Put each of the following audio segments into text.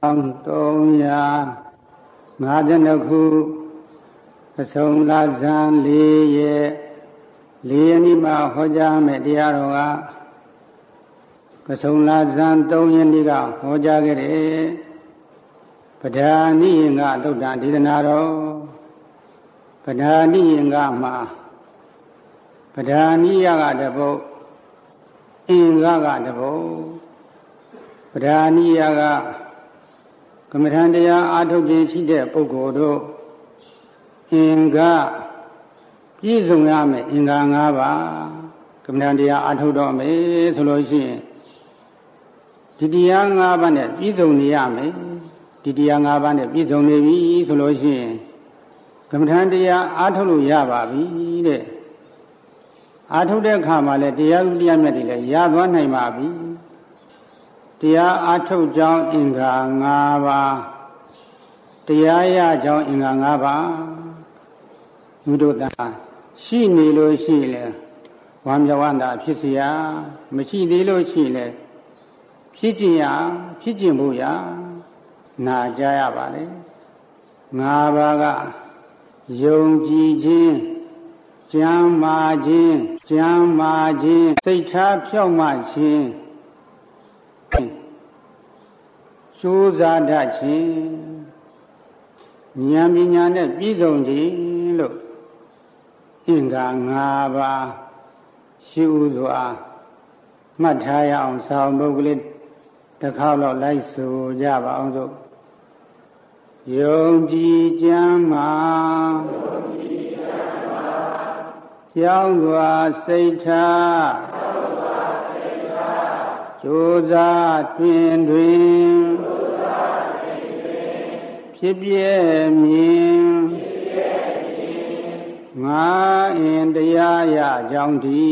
352ခုပစုံလဇန်4ရက်4ရက်နေ့မှာဟောကြားမယ်တရားတော်ကပစုံလဇန်3ရက်နေ့ကဟောကြားခဲ့တဲ့ပဓာနိယင်္ဂသုတ္တဒေသနာတော်ပဓာနိယင်္ဂမှာပဓာနိယကတပုတ်အင်္ဂကတပုတ်ပဓာနိယကကမ္မထံတရားအားထုတ်ခြင်းရှိတဲ့ပုဂ္ဂိုလ်တို့အင်္ဂပြည့်စုံရမယ်အင်္ဂါ၅ပါးကမ္မထံတရားအားထုတ်တော့မယ်ဆိုလို့ရှိရင်ဒီတရား၅ပါးနဲ့ပြည့်စုံနေရမယ်ဒီတရား၅ပါးနဲ့ပြည့်စုံနေပြီဆိုလို့ရှိရင်ကမ္မထံတရားအားထုတ်လို့ရပါပြီတဲ့အားထုတ်တဲ့အခါမှာလည်းတရားဥတရားမြတ်တွေလည်းရသွားနိုင်ပါပြီတရားအားထုတ်ကြောင်းအင်္ဂါ၅ပါးတရားရကြောင်းအင်္ဂါ၅ပါးဘုဒ္ဓတာရှိနေလို့ရှိလေဝမ်းမြောက်ဝမ်းသာဖြစ်เสียမရှိသေးလို့ရှိလေဖြစ်ကျင်ရဖြစ်ကျင်ဖို့ရနာကြရပါလေ၅ပါးကယုံကြည်ခြင်းကျမ်းမာခြင်းကျမ်းမာခြင်းစိတ်ထားဖြောင့်မခြင်းကျိုးစားတတ်ခြင်းဉာဏ်ပညာနဲ့ပြည့်စုံခြင်းလို့အင်္ဂါ၅ပါးရှိဥစွာမှတ်ထားရအောင်ဆောင်းပုဂ္ဂလိတစ်ခေါက်တော့လိုက်ဆိုကြပါအောင်စို့ယုံကြည်ကျမ်းမာကြောင်းစွာစိတ်ထားကြိုးစားတွင်ဖြစ်ပြည့်မြင်ငါအင်တရားရကြောင်းဒီ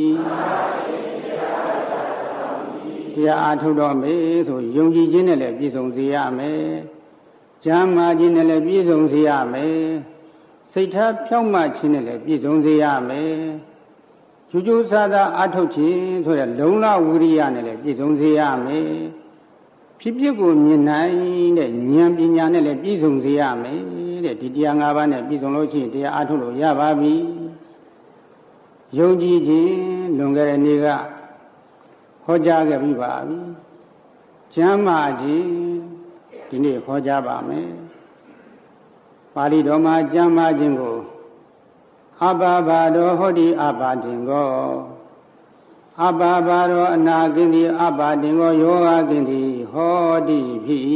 တရားအားထုတ်တော့မယ်ဆိုယုံကြည်ခြင်းနဲ့လည်းပြည့်စုံစေရမယ်ကျမ်းမာခြင်းနဲ့လည်းပြည့်စုံစေရမယ်စိတ်ထားဖြောင့်မခြင်းနဲ့လည်းပြည့်စုံစေရမယ်ကျူးကျူးဆာသာအားထုတ်ခြင်းဆိုရလုံလဝိရိယနဲ့လည်းပြည့်စုံစေရမယ်ဖြစ်ဖြစ်ကိုမြင်နိုင်တဲ့ဉာဏ်ပညာနဲ့လည်းပြည့်စုံစေရမယ်တဲ့ဒီတရား၅ပါးနဲ့ပြည့်စုံလို့ရှိရင်တရားအားထုတ်လို့ရပါပြီယုံကြည်ခြင်းလွန်ခဲ့တဲ့နေ့ကဟောကြားခဲ့ပြီးပါပြီကျမ်းမာခြင်းဒီနေ့ဟောကြားပါမယ်ပါဠိတော်မှာကျမ်းမာခြင်းကိုအဘဘာတော်ဟောတိအဘာတင်ကောအဘဘာတော်အနာကင်းသည်အဘာတင်ကောယောဂကင်းသည်ဟောတိဖြစ်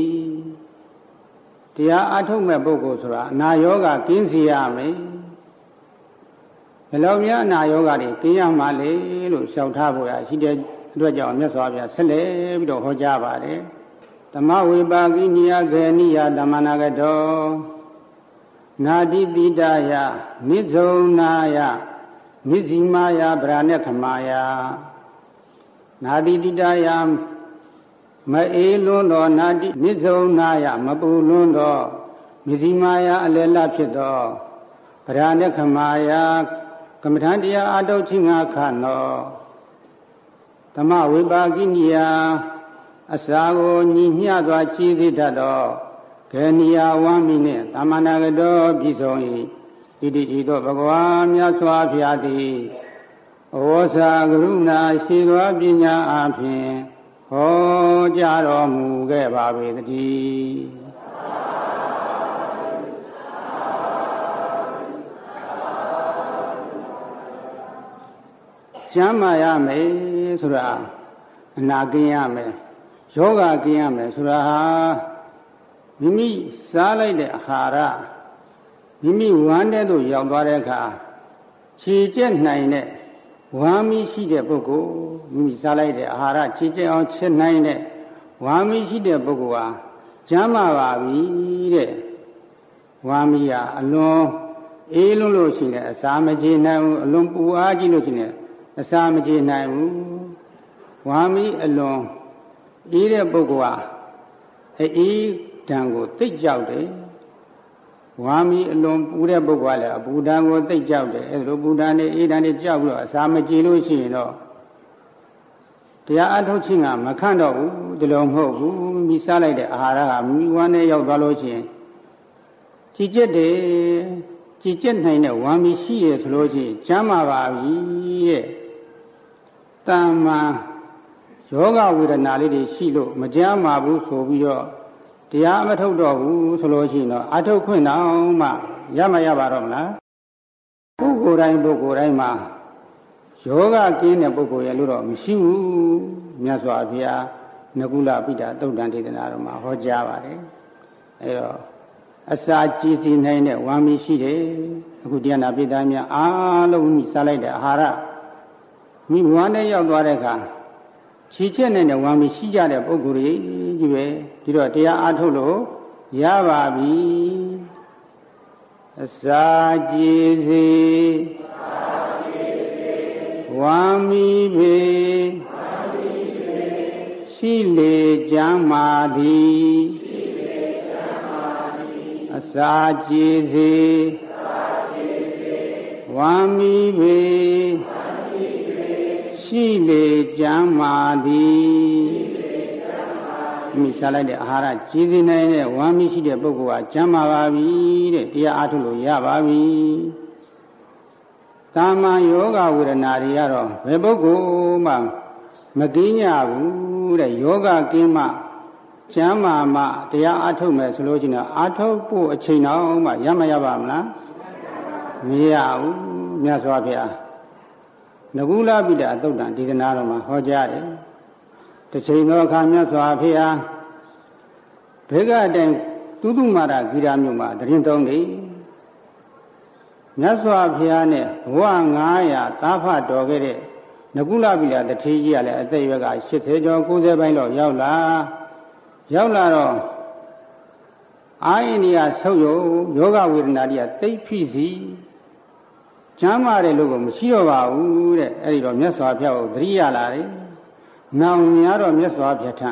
တရားအထုတ်မဲ့ပုဂ္ဂိုလ်ဆိုတာအနာယောဂကင်းစေရမယ်ဘယ်လိုများအနာယောဂတွေကင်းရမှာလဲလို့လျှောက်ထားဖို့ရရှိတဲ့အတွက်ကြောင့်မြတ်စွာဘုရားဆက်လက်ပြီးတော့ဟောကြားပါတယ်သမဝေပါကိနိယခေနိယဓမ္မနာကတောနာတိတိတယနိဇုံနာယနိဇိမာယဗရာဏခမာယနာတိတိတယမအေးလွန်းသောနာတိနိဇုံနာယမပူလွန်းသောနိဇိမာယအလယ်လဖြစ်သောဗရာဏခမာယကမ္မထံတရားအထုတ်ခြင်းငါခနောသမဝေပါကိနိယအစာကိုညီမျှစွာကြည်သိတတ်သောခေနိယဝမ်းမိနှင့်သမဏဂတောပြည့်စုံ၏ဣတိဤသို့ဘဂဝါမြတ်စွာဘုရားသည်ဩဝါစာကရုဏာရှိသောပညာအားဖြင့်ဟောကြားတော်မူခဲ့ပါပေတည်းကျမ်းမာရမယ်ဆိုတာအနာကင်းရမယ်ယောဂကင်းရမယ်ဆိုတာဟာမိမိစားလိုက်တဲ့အာဟာရမိမိဝမ်းထဲသို့ရောက်သွားတဲ့အခါခြေကျက်နိုင်တဲ့ဝမ်းမီးရှိတဲ့ပုဂ္ဂိုလ်မိမိစားလိုက်တဲ့အာဟာရခြေကျက်အောင်ချက်နိုင်တဲ့ဝမ်းမီးရှိတဲ့ပုဂ္ဂိုလ်ဟာကျမ်းမာပါပြီတဲ့ဝမ်းမီးကအလွန်အေးလွန်းလို့ရှိရင်အစာမကြေနိုင်ဘူးအလွန်ပူအားကြီးလို့ရှိရင်အစာမကြေနိုင်ဘူးဝမ်းမီးအလွန်အေးတဲ့ပုဂ္ဂိုလ်ဟာအေးဓာန်ကိုသိကြောက်တယ်ဝါမီအလွန်ပူတဲ့ပုဂ္ဂိုလ်ကလည်းအပူဓာန်ကိုသိကြောက်တယ်အဲလိုပူဓာန်နဲ့အေးဓာန်နဲ့ကြောက်ပြီးတော့အစာမကြေလို့ရှိရင်တော့တရားအထုတ်ခြင်းကမခန့်တော့ဘူးဒီလိုမဟုတ်ဘူးမိစားလိုက်တဲ့အာဟာရကမိဝမ်းနဲ့ရောက်သွားလို့ရှိရင်ကြည်ကျက်တယ်ကြည်ကျက်နိုင်တဲ့ဝမ်းမီရှိရဆိုလို့ရှိရင်ကျမ်းမာပါပြီတဲ့တမ္မာယောဂဝေဒနာလေးတွေရှိလို့မကြမ်းမာဘူးဆိုပြီးတော့တရားမထုတ်တော့ဘူးဆိုလို့ရှိရင်တော့အထုတ်ခွင့်တော့မှရမရပါတော့မလားပုဂ္ဂိုလ်တိုင်းမှာယောဂကင်းတဲ့ပုဂ္ဂိုလ်ရဲ့လို့တော့မရှိဘူးမြတ်စွာဘုရားနကုလပိဋကသုတ်တံဒေသနာတော်မှာဟောကြားပါတယ်အဲတော့အစာကြည်စီနိုင်တဲ့ဝမ်းမီရှိတယ်အခုတရားနာပိဋကများအားလုံးမိစားလိုက်တဲ့အာဟာရမိဝမ်းနဲ့ရောက်သွားတဲ့အခါခြေချက်နဲ့ဝမ်းမီရှိကြတဲ့ပုဂ္ဂိုလ်ကြီးပဲဒီတော့တရားအားထုတ်လို့ရပါပြီအစာကြည်စီဝမ်းမီပေရှိလေကြမ်းမာသည်အစာကြည်စီဝမ်းမီပေရှိလေကြမ်းမာသည်မိစားလိုက်တဲ့အာဟာရကြည်စီနိုင်တဲ့ဝမ်းမီရှိတဲ့ပုဂ္ဂိုလ်ကကျမ်းမာပါပြီတဲ့တရားအားထုတ်လို့ရပါပြီတာမန်ယောဂဝေဒနာတွေကတော့ဘယ်ပုဂ္ဂိုလ်မှမကင်းကြဘူးတဲ့ယောဂကင်းမှကျမ်းမာမှတရားအားထုတ်မယ်ဆိုလို့ရှိရင်အားထုတ်ဖို့အချိန်တော့မှရမရပါမလားမရဘူးမြတ်စွာဘုရားနကုလပိဋကသုတ်တံဒေသနာတော်မှာဟောကြားတယ်တစ်ချိန်သောအခါမြတ်စွာဘုရားဘေကတိုင်သုတုမာရဂီရာမြို့မှာတရင်သုံးတယ်မြတ်စွာဘုရားနဲ့ဘဝ900သားဖတော်ခဲ့တဲ့နကုလပိဋကတထေးကြီးကလည်းအသက်အရွယ်က80ကျော်90ပိုင်းတော့ရောက်လာတော့အာယနိယဆုပ်ယုံယောဂဝေဒနာတွေကသိဖိစီကျမ်းမာတယ်လို့ကမရှိတော့ပါဘူးတဲ့အဲ့ဒီတော့မြတ်စွာဘုရားကိုသတိရလာတယ်။နောင်များတော့မြတ်စွာဘုရားထံ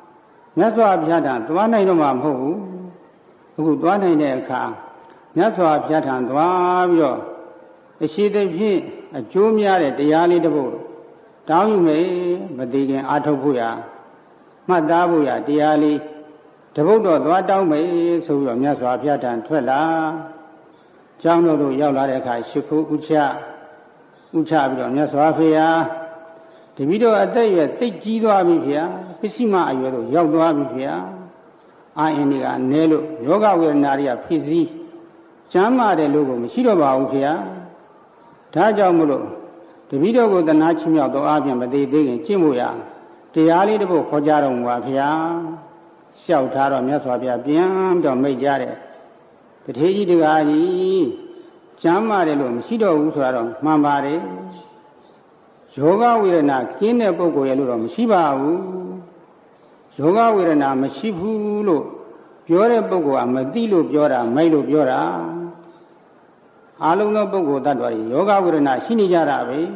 သွားနိုင်တော့မှမဟုတ်ဘူး။အခုသွားနိုင်တဲ့အခါမြတ်စွာဘုရားထံသွားပြီးတော့အရှိတဖြင့်အကျိုးများတဲ့တရားလေးတစ်ပုဒ်တောင်းယူမယ်မသိခင်အာထုတ်ဖို့ရမှတ်သားဖို့ရတရားလေးတစ်ပုဒ်တော့သွားတောင်းမယ်ဆိုပြီးတော့မြတ်စွာဘုရားထံထွက်လာကျောင်းတော်တို့ရောက်လာတဲ့အခါရှိခိုးဥချပြီးတော့မြတ်စွာဘုရားတပည့်တော်အသက်အရွယ်သိပ်ကြီးသွားပြီဗျာပစ္စည်းမအရွယ်တို့ရောက်သွားပြီဗျာအာအင်းဒီကနဲလို့ယောဂဝေဒနာတွေကဖြစ်စည်းကျမ်းမာတယ်လို့ကိုမရှိတော့ပါဘူးဗျာဒါကြောင့်မလို့တပည့်တော်ကိုသနာချီးမြှောက်တော်အားဖြင့်မသေးသေးခင်ကျင့်ဖို့ရတရားလေးတစ်ပုဒ်ခေါ်ကြတော်မူပါဗျာလျှောက်ထားတော့မြတ်စွာဘုရားပြန်တော့မိတ်ကြတဲ့တထေးကြီးတကားကြီးကျမ်းမာတယ်လို့မရှိတော့ဘူးဆိုတော့မှန်ပါတယ်ယောဂဝေဒနာကျင်းတဲ့ပုဂ္ဂိုလ်ရဲ့လို့တော့မရှိပါဘူးယောဂဝေဒနာမရှိဘူးလို့ပြောတဲ့ပုဂ္ဂိုလ်ကမသိလို့ပြောတာမိုက်လို့ပြောတာအလုံးသောပုဂ္ဂိုလ်တ attva တွေယောဂဝေဒနာရှိနေကြတာပဲ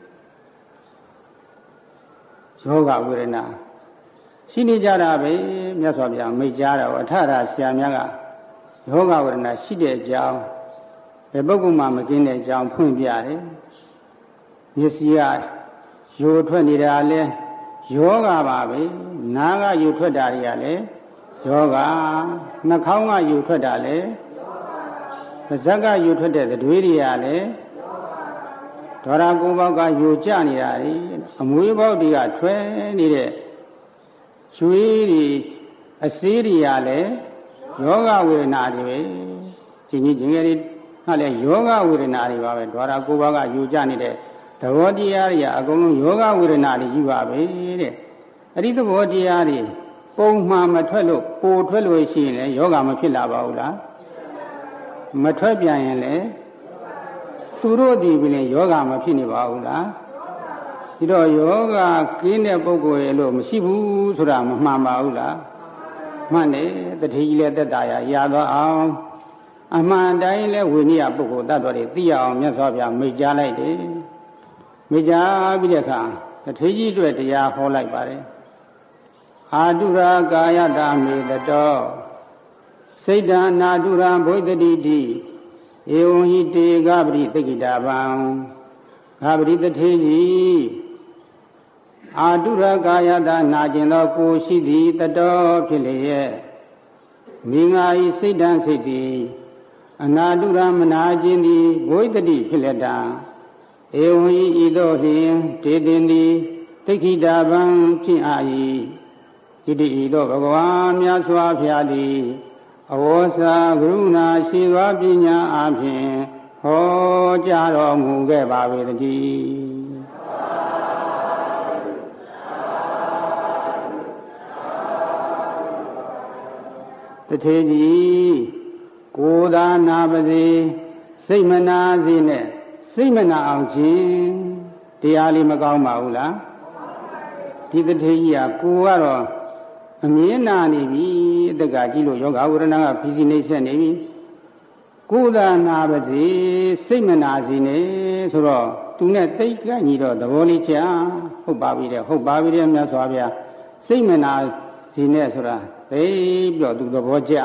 ယောဂဝေဒနာရှိနေကြတာပဲမြတ်စွာဘုရားမိတ်ကြားတာဟောအထရဆရာများကယောဂဝေဒနာရှိတဲ့အကြောင်းဘယ်ပုဂ္ဂိုလ်မှမကင်းတဲ့အကြောင်းဖွင့်ပြတယ်မျက်စိကယိုထွက်နေတာလဲယောဂပါပဲနားကယိုထွက်တာတွေကလည်းယောဂနှာခေါင်းကယိုထွက်တာလည်းပါးစပ်ကယိုထွက်တဲ့သွေးတွေကလည်းဒေါရကုဘောက်ကယိုကျနေတာလေအမွေးဘောက်တွေကထွက်နေတဲ့ရွှေတွေအစေးတွေကလည်းယောဂဝေဒနာတွေပဲရှင်ကြီးငယ်လေးကလည်းယောဂဝေဒနာတွေပါပဲဒေါရကုဘောက်ကယိုကျနေတဲ့သဘောတရားတွေအကုန်လုံးယောဂဝေဒနာတွေကြီးပါပဲတဲ့အဲ့ဒီသဘောတရားတွေပုံမှန်မထွက်လို့ပိုထွက်လို့ရှိရင်လည်းယောဂမဖြစ်လာပါဘူးလားမထွက်ပြန်ရင်လည်းသူတို့ဒီပြင်ယောဂမဖြစ်နေပါဘူးလားဒီတော့ယောဂကင်းတဲ့ပုဂ္ဂိုလ်ရဲ့လို့မရှိဘူးဆိုတာမမှန်ပါဘူးလားမှန်တယ်တတိကြီးလည်းသက်သာရသွားအောင်အမှန်တိုင်းလည်းဝိနည်းပုဂ္ဂိုလ်တ attva တွေသိရအောင်မြတ်စွာဘုရားမိတ်ကြားလိုက်တယ်မိတ်ကြားပြီးတဲ့အခါတတိကြီးအတွက်တရားဟောလိုက်ပါတယ်အာတုရာကာယတာမေတတောစိတ်တံနာတုရံဘုဒ္ဓတိတိဧဝံဟိတေဂပရိသကိတာဗံဂပရိတထေကြီးအာတုရကာယတနာကျင်သောကိုရှိသည်တတော်ဖြစ်လျက်မိငါဤစိတ်တံစိတ်သည်အနာတုရမနာခြင်းသည်ဘိုးတတိဖြစ်လက်တံဧဝံဤသို့လျင်ဒေတင်သည်တိခိတာဗံဖြစ်အာ၏ဣတိဤသို့ဘဂဝါမြတ်စွာဘုရားသည်အဝေါစာကရုဏာရှိသောပညာအဖြင့်ဟောကြားတော်မူခဲ့ပါပေတည်းတထေကြီးကိုယ်သာနာပါစေစိတ်မနာစေနဲ့စိတ်မနာအောင်ခြင်းတရားလေးမကောင်းပါဘူးလားဒီတထေကြီးကကိုယ်ကတော့အမြင်နာနေပြီအတ္တကကြည့်လို့ယောဂဝရဏကဖိစီနေဆက်နေပြီကိုယ်သာနာပါစေစိတ်မနာစေနဲ့ဆိုတော့သူနဲ့တိတ်ကညီတော့သဘောလေးချဟုတ်ပါပြီတဲ့ဟုတ်ပါပြီတဲ့မြတ်စွာဘုရားစိတ်မနာစေနဲ့ဆိုတာသိပြီးတော့သူသဘောကျ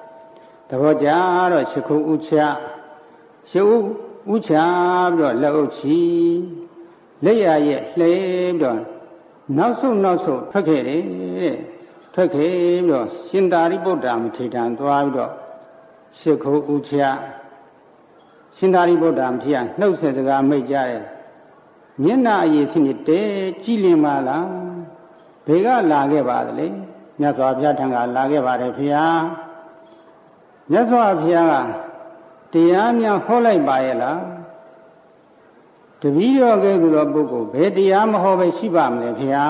တော့ရှိခုဥချရှိဥချပြီးတော့လက်အုပ်ချီလက်ရရဲ့လှဲပြီးတော့နောက်ဆုံးထွက်ခဲ့တယ်တဲ့ထွက်ခဲ့ပြီးတော့ရှင်သာရိပုတ္တရာမထေရသွားပြီးတော့ရှိခုဥချရှင်သာရိပုတ္တရာမထေရနှုတ်ဆက်စကားမိတ်ကြတယ်မျက်နှာအရေးစနစ်တဲကြည်လင်ပါလားဘေကလာခဲ့ပါသလဲမြတ်စွာဘုရားထံကလာခဲ့ပါတယ်ဖေဟာမြတ်စွာဘုရားကတရားများဟောလိုက်ပါရဲ့လားတပည့်တော်ကဲ့သို့သောပုဂ္ဂိုလ်ဘယ်တရားမဟောပဲရှိပါမလဲဖေဟာ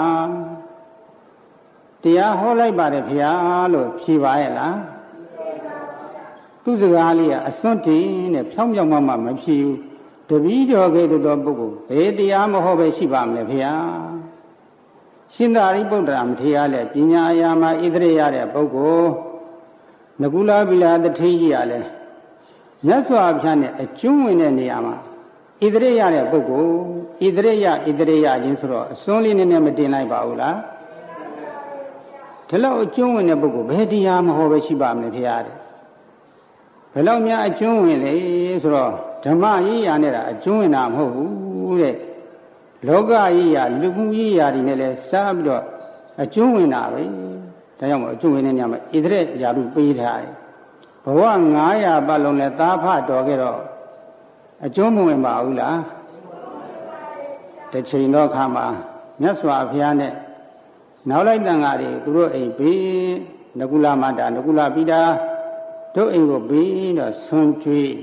တရားဟောလိုက်ပါတယ်ဖေဟာလို့ဖြေပါရဲ့လားသူစကားလေးကအစွန်းတင်နဲ့ဖြောင်းဖြောင်းမဖြေဘူးတပည့်တော်ကဲ့သို့သောပုဂ္ဂိုလ်ဘယ်တရားမဟောပဲရှိပါမလဲဖေဟာရှင်သာရိပုတ္တရာမထေရလည်းပညာအရာမှာဣသရေရတဲ့ပုဂ္ဂိုလ်နကုလပိလာတထေကြီးကလည်းမြတ်စွာဘုရားနဲ့အကျွမ်းဝင်တဲ့နေရာမှာဣသရေရတဲ့ပုဂ္ဂိုလ်ဣသရေရချင်းဆိုတော့အစွန်းလေးနဲ့မတင်လိုက်ပါဘူးလားဒီလောက်အကျွမ်းဝင်တဲ့ပုဂ္ဂိုလ်ဘယ်တရားမဟောပဲရှိပါမလဲဖေရတဲ့ဘယ်လောက်များအကျွမ်းဝင်လဲဆိုတော့ဓမ္မရေးရာနဲ့အကျွမ်းဝင်တာမဟုတ်ဘူးတဲ့လောကကြီးရာလူမှုကြီးရာတွေနဲ့လဲစားပြီးတော့အကျွမ်းဝင်တာပဲဒါကြောင့်မို့အကျွမ်းဝင်တဲ့ညမှာဣသရေရာလူပေးထားတယ်ဘဝ900ပတ်လုံးလဲသားဖတော်ခဲ့တော့အကျွမ်းမဝင်ပါဘူးလားတစ်ချိန်တော့ခါမှာမြတ်စွာဘုရားနဲ့နောက်လိုက်တန်ဃာတွေသူတို့အိမ်ဘေးနကုလမတာနကုလပိတာတို့အိမ်ကိုဘေးတော့ဆွန်ကျွေး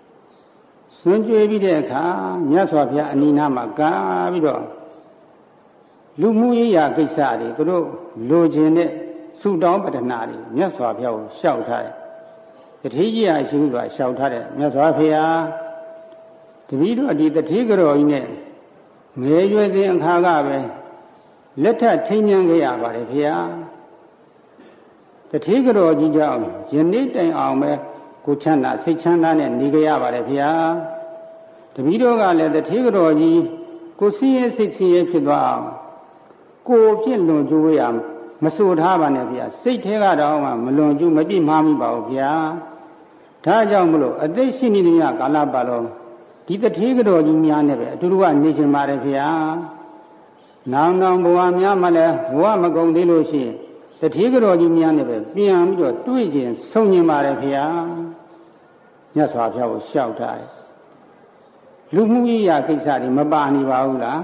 ပြီးတဲ့အခါမြတ်စွာဘုရားအနိနာမှာကားပြီးတော့လူမှုရေးရာကိစ္စတွေသူတို့လိုချင်တဲ့ဆုတောင်းပတနာတွေမြတ်စွာဘုရားကိုလျှောက်ထားတယ်တတိကြီးအရှိစွာလျှောက်ထားတယ်မြတ်စွာဘုရားတပည့်တော်ဒီတတိကတော်ကြီးနဲ့ငယ်ရွယ်စဉ်အခါကပဲလက်ထပ်ထိမ်းမြန်းခဲ့ရပါတယ်ဘုရားတတိကတော်ကြီးကြောင့်ယနေ့တိုင်အောင်ပဲကိုချမ်းသာစိတ်ချမ်းသာနဲ့နေကြရပါတယ်ဘုရားတပည့်တော်ကလည်းတတိကတော်ကြီးကိုစည်းရဲစိတ်စည်းရဲဖြစ်သွားအောင်ကိုပြည့်လွန်ကျိုးရမဆိုထားပါနဲ့ဘုရားစိတ်ထဲကတော့မလွန်ကျူးမပြည့်မှားမိပါဘူးဘုရားဒါကြောင့်မလို့အသိရှိနေမြကာလပတ်လုံးဒီတထေးကတော်ကြီးများနဲ့ပဲအတူတူကနေချင်ပါတယ်ဘုရားနောင်ဘဝများမှလည်းဘဝမကုန်သေးလို့ရှိရင်တထေးကတော်ကြီးများနဲ့ပဲပြန်ပြီးတော့တွေ့ကျင်ဆုံကျင်ပါတယ်ဘုရားမြတ်စွာဘုရားကိုလျှောက်ထားတယ်လူမှုရေးရာကိစ္စတွေမပါနေပါဘူးလား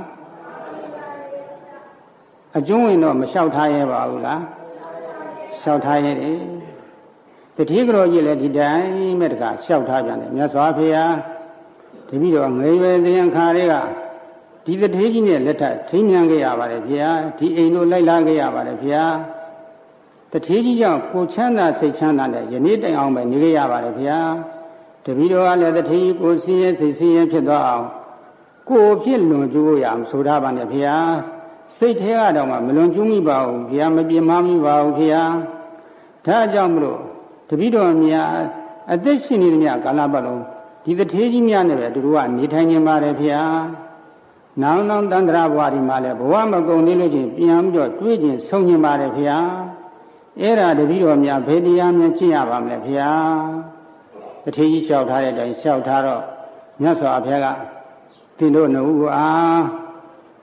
အကျုံးဝင်တော့မလျှောက်ထားရပါဘူးလားလျှောက်ထားရတယ်တတိကတော်ကြီးလည်းဒီတိုင်းမဲ့တခါလျှောက်ထားပြန်တယ်မြတ်စွာဘုရားတပည့်တော်ငယ်ရွယ်တဲ့အခါတွေကဒီတထေးကြီးနဲ့လက်ထပ်ထိမ်းမြန်းခဲ့ရပါတယ်ဘုရားဒီအိမ်တို့လိုက်လာခဲ့ရပါတယ်ဘုရားတထေးကြီးကြောင့်ကိုချမ်းသာစိတ်ချမ်းသာနဲ့ယနေ့တိုင်အောင်ပဲနေခဲ့ရပါတယ်ဘုရားတပည့်တော်ကလည်းတထေးကြီးကိုစည်းရဲစိတ်စည်းရဲဖြစ်သွားအောင်ကိုဖြစ်လွန်ကျိုးရအောင်ဆိုထားပါနဲ့ဘုရားစိတ်ထဲကတော့မလွန်ကျူးမိပါဘူးဘုရားမပြင်းမမိပါဘူးဘုရားဒါကြောင့်မလို့တပည့်တော်များအသက်ရှင်နေတဲ့များကာလပတ်လုံးဒီတထေးကြီးများနဲ့ပဲသူတို့ကနေထိုင်နေပါတယ်ဘုရားနောင်တန္တရာဘဝဒီမှာလည်းဘဝမကုန်သေးလို့ချင်းပြန်ပြီးတော့တွေးကျင်ဆုံးကျင်ပါတယ်ဘုရားအဲ့ဒါတပည့်တော်များဘယ်တရားများကျင့်ရပါမလဲဘုရားတထေးကြီးလျှောက်ထားတဲ့အတိုင်းလျှောက်ထားတော့မြတ်စွာဘုရားကသင်တို့နှုတ်အားတ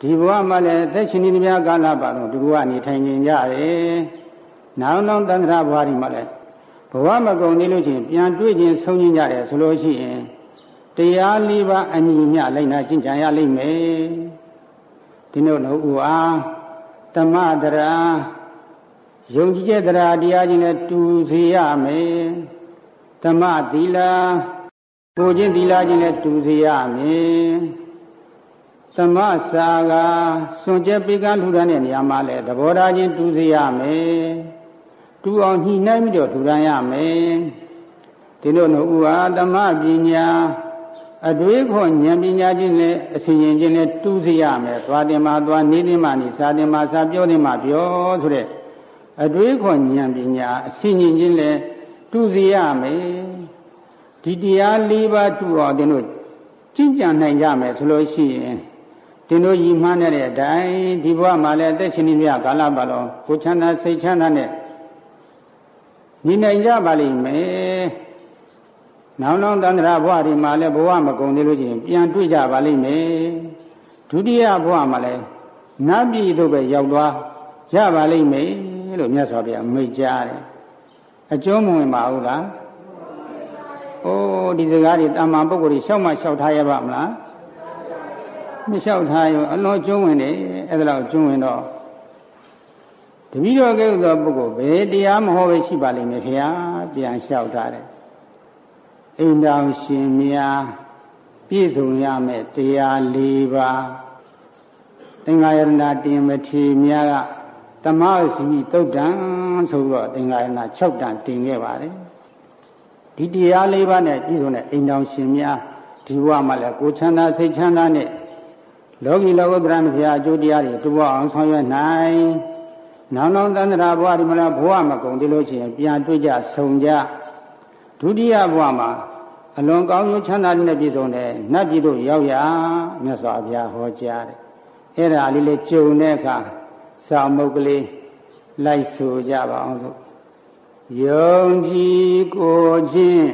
ဒီဘဝမှာလည်းသက်ရှင်နေသမျှကာလပတ်လုံးဒီဘဝနေထိုင်နေကြတယ်နောက်နောက်တန်ត្រာဘဝဒီမှာလည်းဘဝမကုန်သေးလို့ချင်းပြန်တွေ့ချင်းဆုံးချင်းကြတယ်ဆိုလို့ရှိရင်တရား၄ပါးအညီမျှလိုက်နာကျင့်ကြံရလိမ့်မယ်ဒီလိုနှုတ်ဦးအားဓမ္မတရားယုံကြည်ချက်တရားတရားချင်းနဲ့တူစေရမယ်ဓမ္မသီလကိုချင်းသီလချင်းနဲ့တူစေရမယ်သမစာကစွန့်ကြဲပိကလှူဒါန်းတဲ့နေရာမှာလဲသဘောထားချင်းတူစေရမယ်တူအောင်ညှိနှိုင်းပြီးတော့ထူထမ်းရမယ်ဒီလိုနှုတ်ဦးဟာဓမ္မပညာအတွေးခေါ်ဉာဏ်ပညာချင်းနဲ့အစဉ်ရင်ချင်းနဲ့တူစေရမယ်သွားတင်မှာသွားနေတင်မှာနေစားတင်မှာစားပြောတင်မှာပြောဆိုတဲ့အတွေးခေါ်ဉာဏ်ပညာအစဉ်ရင်ချင်းနဲ့တူစေရမယ်ဒီတရား၄ပါးတူအောင်တင်တို့ကျင့်ကြံနိုင်ကြမယ်ဆိုလို့ရှိရင်တင်တို့ရည်မှန်းတဲ့အတိုင်းဒီဘဝမှာလည်းအသက်ရှင်နေမြကာလပတ်လုံးကိုချမ်းသာစိတ်ချမ်းသာနဲ့နေနိုင်ကြပါလိမ့်မယ်နောက်နောက်တန်ត្រာဘဝဒီမှာလည်းဘဝမကုန်သေးလို့ချင်းပြန်တွေ့ကြပါလိမ့်မယ်ဒုတိယဘဝမှာလည်းနတ်ပြည်သို့ပဲရောက်သွားရပါလိမ့်မယ်လို့မြတ်စွာဘုရားမိန့်ကြားတယ်အကျုံးမဝင်ပါဘူးလားအိုးဒီစကားတွေတာမန်ပုဂ္ဂိုလ်တွေရှောက်မှရှောက်ထားရပါမလားမလျှောက်ထားရောအလွန်ကျွမ်းဝင်တယ်အဲ့ဒါလောက်ကျွမ်းဝင်တော့တပည့်တော်ကဲ့သို့သောပုဂ္ဂိုလ်ဘယ်တရားမဟောပဲရှိပါလိမ့်မယ်ခင်ဗျာပြန်လျှောက်ထားတယ်အိမ်တော်ရှင်များပြည့်စုံရမယ်တရား၄ပါးသင်္ဃာယရဏတင်မထေများကတမ္မစီတုတ်တံဆိုတော့သင်္ဃာယရဏ6တန်တင်ခဲ့ပါတယ်ဒီတရား၄ပါးနဲ့ပြည့်စုံတဲ့အိမ်တော်ရှင်များဒီဘဝမှာလည်းကိုယ်ချမ်းသာစိတ်ချမ်းသာနဲ့လောကီလောကုတ္တရာမြတ်အကျိုးတရားတွေတူအောင်ဆောင်ရွက်နိုင်နောက်နောက်သန္တရာဘဝဒီမှာဘဝမကုန်သေးလို့ရှိရင်ပြန်တွေ့ကြဆုံကြဒုတိယဘဝမှာအလွန်ကောင်းကျိုးချမ်းသာတဲ့ပြည့်စုံတဲ့နတ်ပြည်တို့ရောက်ရမြတ်စွာဘုရားဟောကြားတယ်အဲ့ဒါလေးလေးကြုံတဲ့အခါစာမုတ်ကလေးလိုက်ဆိုကြပါအောင်လို့ယုံကြည်ကိုချင်း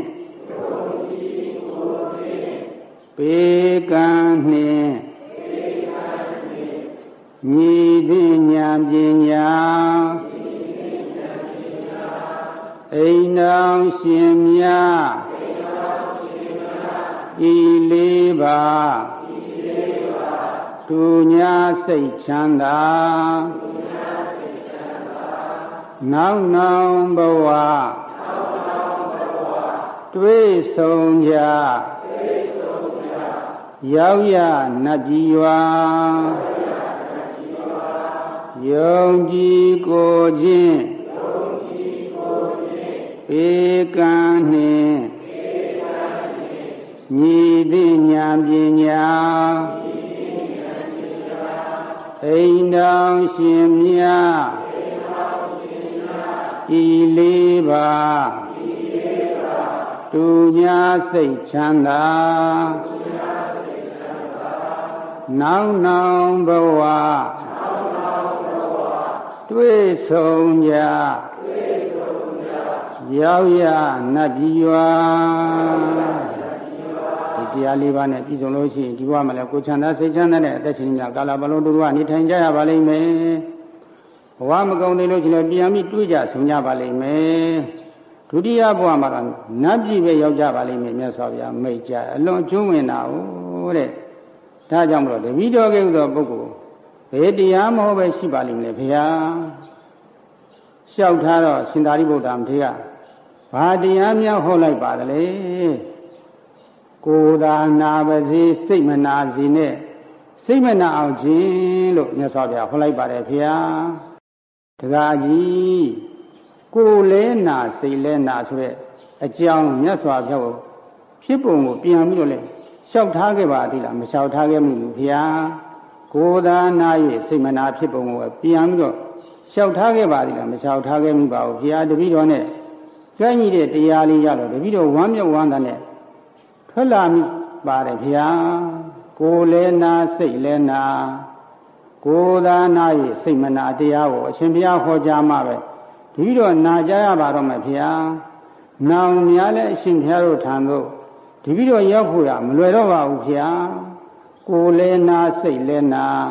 ပေကံနှင့်ညီသိဉာဏ်ပညာအိမ်တော်ရှင်များဤလေးပါသူညာစိတ်ချမ်းသာနောက်နောက်ဘဝတွေ့ဆုံကြရောက်ရနတ်ပြည်ရွာယုံကြည်ကိုချင်းဧကံနှင့်ညီသိဉာဏ်ပညာအိမ်တော်ရှင်မြတ်ဤလေးပါသူညာစိတ်ချမ်းသာနောက်နောက်ဘဝတွေ့ဆုံကြရောက်ရနတ်ပြည်ရွာဒီတရား၄ပါးနဲ့ပြည်စုံလို့ရှိရင်ဒီဘဝမှာလည်းကိုယ်ချမ်းသာစိတ်ချမ်းသာတဲ့အသက်ရှင်ကြကာလပတ်လုံးတို့ကနေထိုင်ကြရပါလိမ့်မယ်ဘဝမကုန်သေးလို့ရှိရင်ပြန်ပြီးတွေ့ကြဆုံကြပါလိမ့်မယ်ဒုတိယဘဝမှာတော့နတ်ပြည်ပဲရောက်ကြပါလိမ့်မယ်မြတ်စွာဘုရားမိန့်ကြားအလွန်ကျွမ်းဝင်တာဟုတ်တဲ့ဒါကြောင့်မလို့တပည့်တော်ကဲ့သို့သောပုဂ္ဂိုလ်ဘယ်တရားမဟုတ်ပဲရှိပါလိမ့်မယ်ဖေဟာလျှောက်ထားတော့ရှင်သာရိပုတ္တရာမထေရဘာတရားများဟောလိုက်ပါသလဲကိုယ်သာနာပါစေစိတ်မနာစေနဲ့စိတ်မနာအောင်ခြင်းလို့မြတ်စွာဘုရားဟောလိုက်ပါတယ်ဖေဟာတကားကြီးကိုယ်လဲနာစိတ်လဲနာဆိုတဲ့အကြောင်းမြတ်စွာဘုရားကိုဖြစ်ပုံကိုပြန်ပြီးတော့လဲလျှောက်ထားခဲ့ပါသေးလားမလျှောက်ထားခဲ့ဘူးဖေဟာကိုယ်သာနာ၍စိတ်မနာဖြစ်ပုံကိုပြန်ပြီးတော့လျှောက်ထားခဲ့ပါသေးလားမလျှောက်ထားခဲ့မှုပါဘူးဖေဟာတပည့်တော်နဲ့ကြွညီတဲ့တရားလေးရတော့တပည့်တော်ဝမ်းမြောက်ဝမ်းသာနဲ့ထွက်လာမိပါတယ်ဖေဟာကိုယ်လဲနာစိတ်လဲနာကိုယ်သာနာ၍စိတ်မနာတရားကိုအရှင်ဘုရားဟောကြားမှပဲတပည့်တော်နာကြရပါတော့မယ်ဖေဟာနောင်များလဲအရှင်ဘုရားတို့ထံသို့တပည့်တော်ရောက်ဖို့ရမလွယ်တော့ပါဘူးဖေဟာကိုယ်လဲနာစိတ်လဲနာ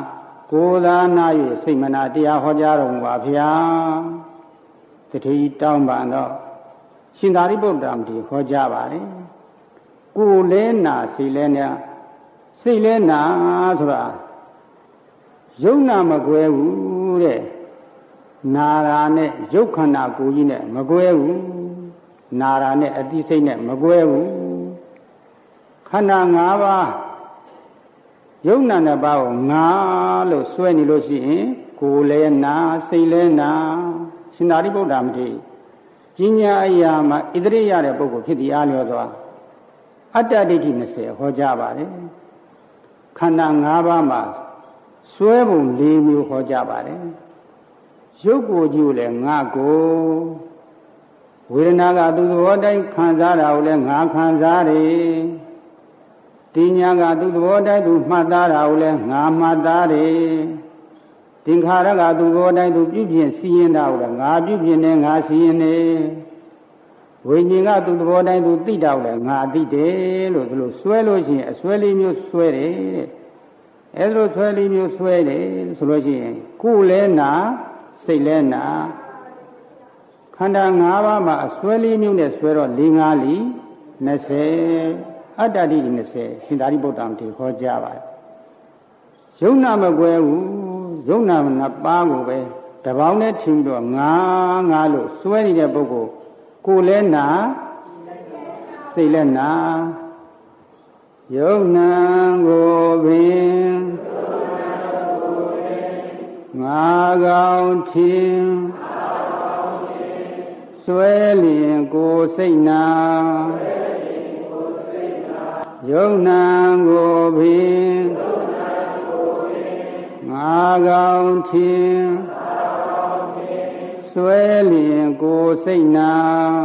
ကိုယ်သာနာ၍စိတ်မနာတရားဟောကြားတော်မူပါဗျာတတိတောင်းပန်တော့ရှင်သာရိပုတ္တရာမထေရဟောကြားပါလေကိုယ်လဲနာစိတ်လဲနာစိတ်လဲနာဆိုတာယုံနာမကွဲဘူးတဲ့နာရာနဲ့ရုပ်ခန္ဓာကိုယ်ကြီးနဲ့မကွဲဘူးနာရာနဲ့အတိစိတ်နဲ့မကွဲဘူးခန္ဓာ၅ပါးယုံနာနှစ်ပါးကိုငါလို့ဆွဲနေလို့ရှိရင်ကိုယ်လဲနာစိတ်လဲနာရှင်သာရိပုတ္တရာမထေရပညာအရာမှာဣတိရတဲ့ပုဂ္ဂိုလ်ဖြစ်သည်အားလျော်စွာအတ္တဒိဋ္ဌိ20ဟောကြားပါတယ်ခန္ဓာ၅ပါးမှာဆွဲပုံ၄မျိုးဟောကြားပါတယ်ရုပ်ကိုယ်ကြီးကိုလည်းငါကိုဝေဒနာကသူသဘောတိုင်းခံစားတာကိုလည်းငါခံစားတယ်တင်ညာကသူသဘောတိုင်းသူမှတ်သားတာကိုလည်းငါမှတ်သားတယ်သင်္ခါရကသူသဘောတိုင်းသူပြုပြင်စီရင်တာကိုလည်းငါပြုပြင်နေငါစီရင်နေဝိညာဉ်ကသူသဘောတိုင်းသူသိတာကိုလည်းငါသိတယ်လို့ဒီလိုဆွဲလို့ရှိရင်အဆွဲလေးမျိုးဆွဲတယ်တဲ့အဲဒါလိုဆွဲလေးမျိုးဆွဲတယ်ဆိုလို့ရှိရင်ကိုယ်လဲနာစိတ်လဲနာခန္ဓာ၅ပါးမှာအစွဲလေးမျိုးနဲ့ဆွဲတော့၄၅လီ20အတ္တဒိဋ္ဌိ20ရှင်သာရိပုတ္တရာမထေရဟောကြားပါတယ်ယုံနာမကွဲဘူးယုံနာနှစ်ပါးကိုပဲတပေါင်းနဲ့ထင်ပြီးတော့ငါလို့ဆွဲနေတဲ့ပုဂ္ဂိုလ်ကိုယ်လဲနာစိတ်လဲနာယုံနာကိုပင်ငါကောင်းထင်ဆွဲလျင်ကိုယ်စိတ်နာယုံနာကိုပင်ငါကောင်းထင်ဆွဲလျင်ကိုယ်စိတ်နာ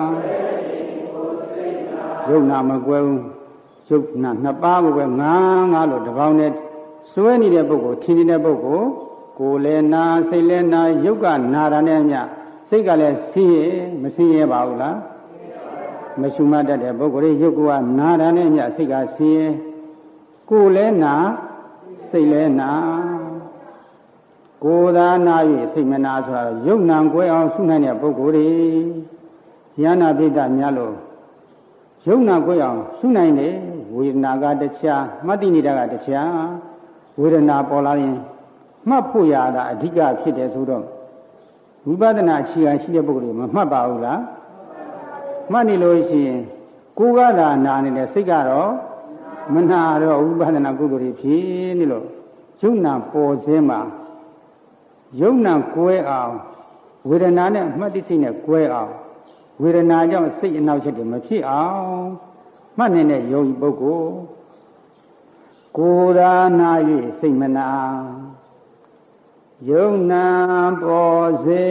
ယုံနာမကွဲဘူးယုံနာနှစ်ပါးကိုပဲငါလို့တပေါင်းနဲ့ဆွဲနေတဲ့ပုဂ္ဂိုလ်ထင်နေတဲ့ပုဂ္ဂိုလ်ကိုယ်လည်းနာစိတ်လည်းနာယုတ်ကနာတာနဲ့အမျှစိတ်ကလည်းဆင်းရဲမဆင်းရဲပါဘူးလားမရှုမှတ်တတ်တဲ့ပုဂ္ဂိုလ်ရဲ့ယုတ်ကနာတာနဲ့အမျှစိတ်ကဆင်းရဲကိုယ်လည်းနာစိတ်လည်းနာကိုယ်သာနာ၍စိတ်မနာဆိုတော့ယုတ်နံကွဲအောင်ရှုနိုင်တဲ့ပုဂ္ဂိုလ်တွေဉာဏပိဋကများလို့ယုတ်နံကွဲအောင်ရှုနိုင်တယ်ဝေဒနာကတခြားမှတ်တိနေတာကတခြားဝေဒနာပေါ်လာရင်မှတ်ဖို့ရတာအဓိကဖြစ်တယ်ဆိုတော့ဝိပဿနာအခြေခံရှိတဲ့ပုဂ္ဂိုလ်တွေမမှတ်ပါဘူးလားမှတ်နေလို့ရှိရင်ကိုယ်ကသာနာနေတဲ့စိတ်ကတော့မနာတော့ဝိပဿနာကုသိုလ်တွေဖြစ်နေလို့ယုံနာပေါ်ခြင်းမှာယုံနာကွဲအောင်ဝေဒနာနဲ့မှတ်တိစိတ်နဲ့ကွဲအောင်ဝေဒနာကြောင့်စိတ်အနှောက်အယှက်တွေမဖြစ်အောင်မှတ်နေတဲ့ယောဂီပုဂ္ဂိုလ်ကိုယ်သာနာ၍စိတ်မနာယုံနာပေါ်စေ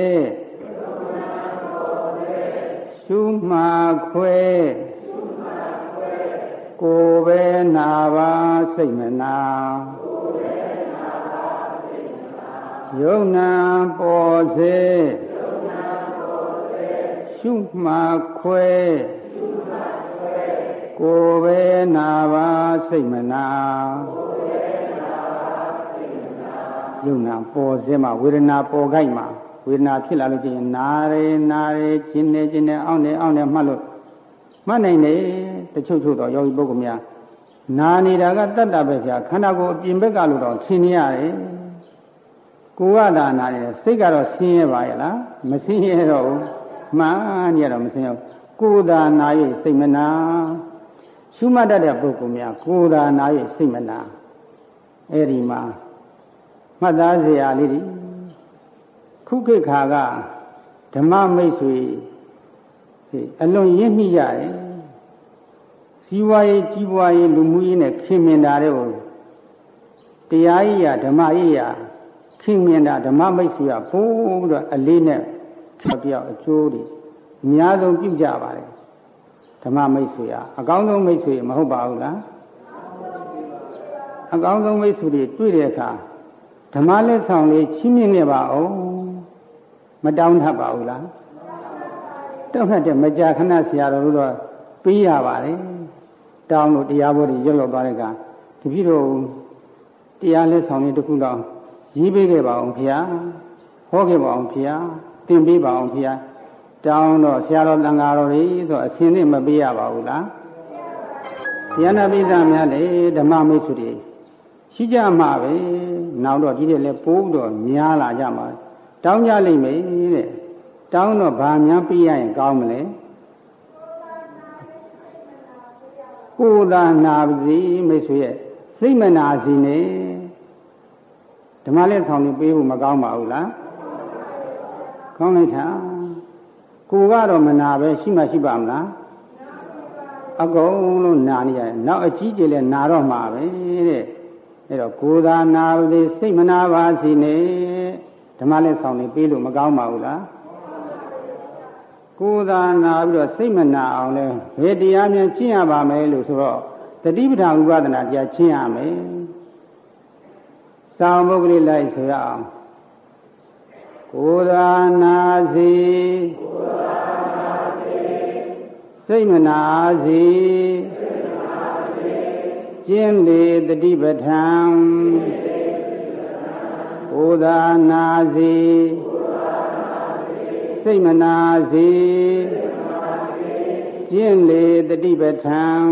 ရှုမှခွဲကိုယ်ပဲနာပါစိတ်မနာယုံနာပေါ်စေရှုမှခွဲကိုယ်ပဲနာပါစိတ်မနာယုံနာပေါ်စေမှာဝေဒနာပေါ်ခိုက်မှာဝေဒနာဖြစ်လာလို့ချင်းနာရဲကျင်နေအောင်းနေမှတ်လို့မှတ်နိုင်တယ်တချို့တော့ယောဂီပုဂ္ဂိုလ်များနာနေတာကတတ္တပဲဗျာခန္ဓာကိုယ်အပြင်ဘက်ကလို့တော့ထင်နေရတယ်ကိုယ်ကသာနာနေတယ်စိတ်ကတော့ဆင်းရဲပါရဲ့လားမဆင်းရဲတော့ဘူးမှန်နေတော့မဆင်းရဲကိုယ်သာနာရဲ့စိတ်မနာရှုမှတ်တတ်တဲ့ပုဂ္ဂိုလ်များကိုယ်သာနာရဲ့စိတ်မနာအဲ့ဒီမှာမှတ်သားစရာလေးတွေခုခေတ်ခါကဓမ္မမိတ်ဆွေအလွန်ရင့်မိရတယ်စီးပွားရေးကြီးပွားရေးလူမှုရေးနဲ့ခင်မင်တာတွေကိုတရားရေးရဓမ္မရေးရခင်မင်တာဓမ္မမိတ်ဆွေကပိုးပြီးတော့အလေးနဲ့ပြောက်အကျိုးတွေအများဆုံးပြုကြပါတယ်ဓမ္မမိတ်ဆွေကအကောင်းဆုံးမိတ်ဆွေမဟုတ်ပါဘူးလားအကောင်းဆုံးမိတ်ဆွေတွေတွေ့တဲ့အခါဓမ္မလက်ဆောင်လေးချီးမြှင့်ခဲ့ပါအောင်မတောင်းတတ်ပါဘူးလားတောင်းတတ်တဲ့မကြာခဏဆရာတော်တို့တော့ပေးရပါတယ်တောင်းလို့တရားဘောတွေရွတ်လောက်သွားတဲ့အခါတပည့်တော်တရားလက်ဆောင်လေးတစ်ခုတော့ရေးပေးခဲ့ပါအောင်ဗျာဟောခဲ့ပါအောင်ဗျာသင်ပေးပါအောင်ဗျာတောင်းတော့ဆရာတော်တန်ဃာတော်တွေဆိုအစဉ်နဲ့မပေးရပါဘူးလားတရားနာပိဿများလေဓမ္မမိတ်ဆွေတွေရှိကြမှာပဲနောက်တော့ဒီတဲ့လဲပိုးတော့များလာကြမှာတောင်းကြလိမ့်မယ်တဲ့တောင်းတော့ဗာများပြရရင်ကောင်းမလဲကိုယ်သာနာပါစေမိတ်ဆွေရဲ့စိတ်မနာစီနဲ့ဓမ္မလက်ဆောင်တွေပေးဖို့မကောင်းပါဘူးလားကောင်းလိုက်တာကိုကတော့မနာပဲရှိမှရှိပါမလားအကုန်လုံးနာနေရတယ်နောက်အကြီးကျယ်လဲနာတော့မှာပဲတဲ့အဲ့တော့ကိုယ်သာနာပါစေစိတ်မနာပါစီနဲ့ဓမ္မလက်ဆောင်တွေပေးလို့မကောင်းပါဘူးလားကိုယ်သာနာပြီးတော့စိတ်မနာအောင်လဲဘယ်တရားများကျင့်ရပါမယ်လို့ဆိုတော့တတိပဌာန်ဥပဒနာတရားကျင့်ရမယ်သာမုဂ္ဂလိလိုက်ဆိုရအောင်ကိုယ်သာနာစီစိတ်မနာစီကျင့်လေတတိပဌာန်ကိုယ်သာနာစီစိတ်မနာစီကျင့်လေတတိပဌာန်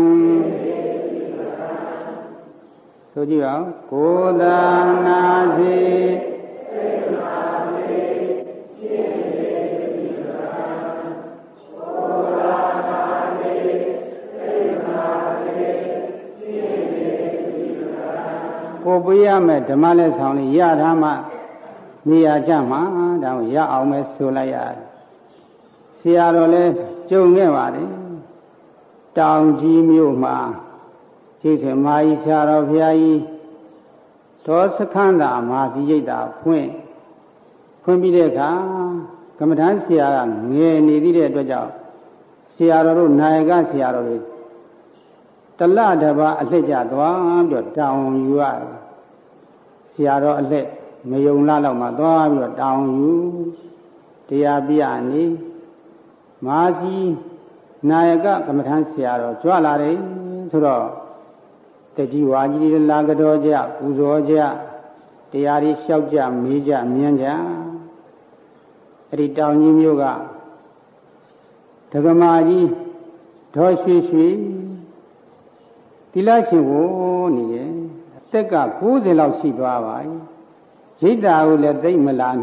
ဆိုကြည့်အောင်ကိုယ်သာနာစီစိတ်မနာစီကျင့်လေတတိပဌာန်ကိုယ်သာနာစီစိတ်မနာစီကျင့်လေတတိပဌာန်ကိုပြရမယ်ဓမ္မလက်ဆောင်လေးရထားမှနေရာကြမှာဒါကိုရအောင်ပဲဆိုလိုက်ရတယ်ဆရာတော်လည်းကြုံခဲ့ပါတယ်တောင်ကြီးမြို့မှာရှိခင်မာကြီးဆရာတော်ဘုရားကြီးဒေါစခန္ဓာမာစီရိတ်တာဖွင့်ပြီးတဲ့အခါကမ္မထမ်းဆရာကငယ်နေသေးတဲ့အတွက်ကြောင့်ဆရာတော်တို့နာယကဆရာတော်တွေတလတပါအလှည့်ကျသွားပြီးတော့တောင်ယူရတယ်ဆရာတော်အလှည့်မယုံလားတော့မှသွားပြီးတော့တောင်ယူတရားပြနေမာကြီးနာယကကမ္မထမ်းဆရာတော်ကြွလာတယ်ဆိုတော့တကြီးဝါကြီးလာကြတော်ကြပူဇော်ကြတရားတွေလျှောက်ကြမေးကြမြန်းကြအဲ့ဒီတောင်ကြီးမျိုးကဒကမာကြီးဒေါ်ရွှေရွှေတိလရှင်ကိုနေရဲ့အသက်က90လောက်ရှိသွားပါပြီရိတ်တာကိုလည်းသိမလာ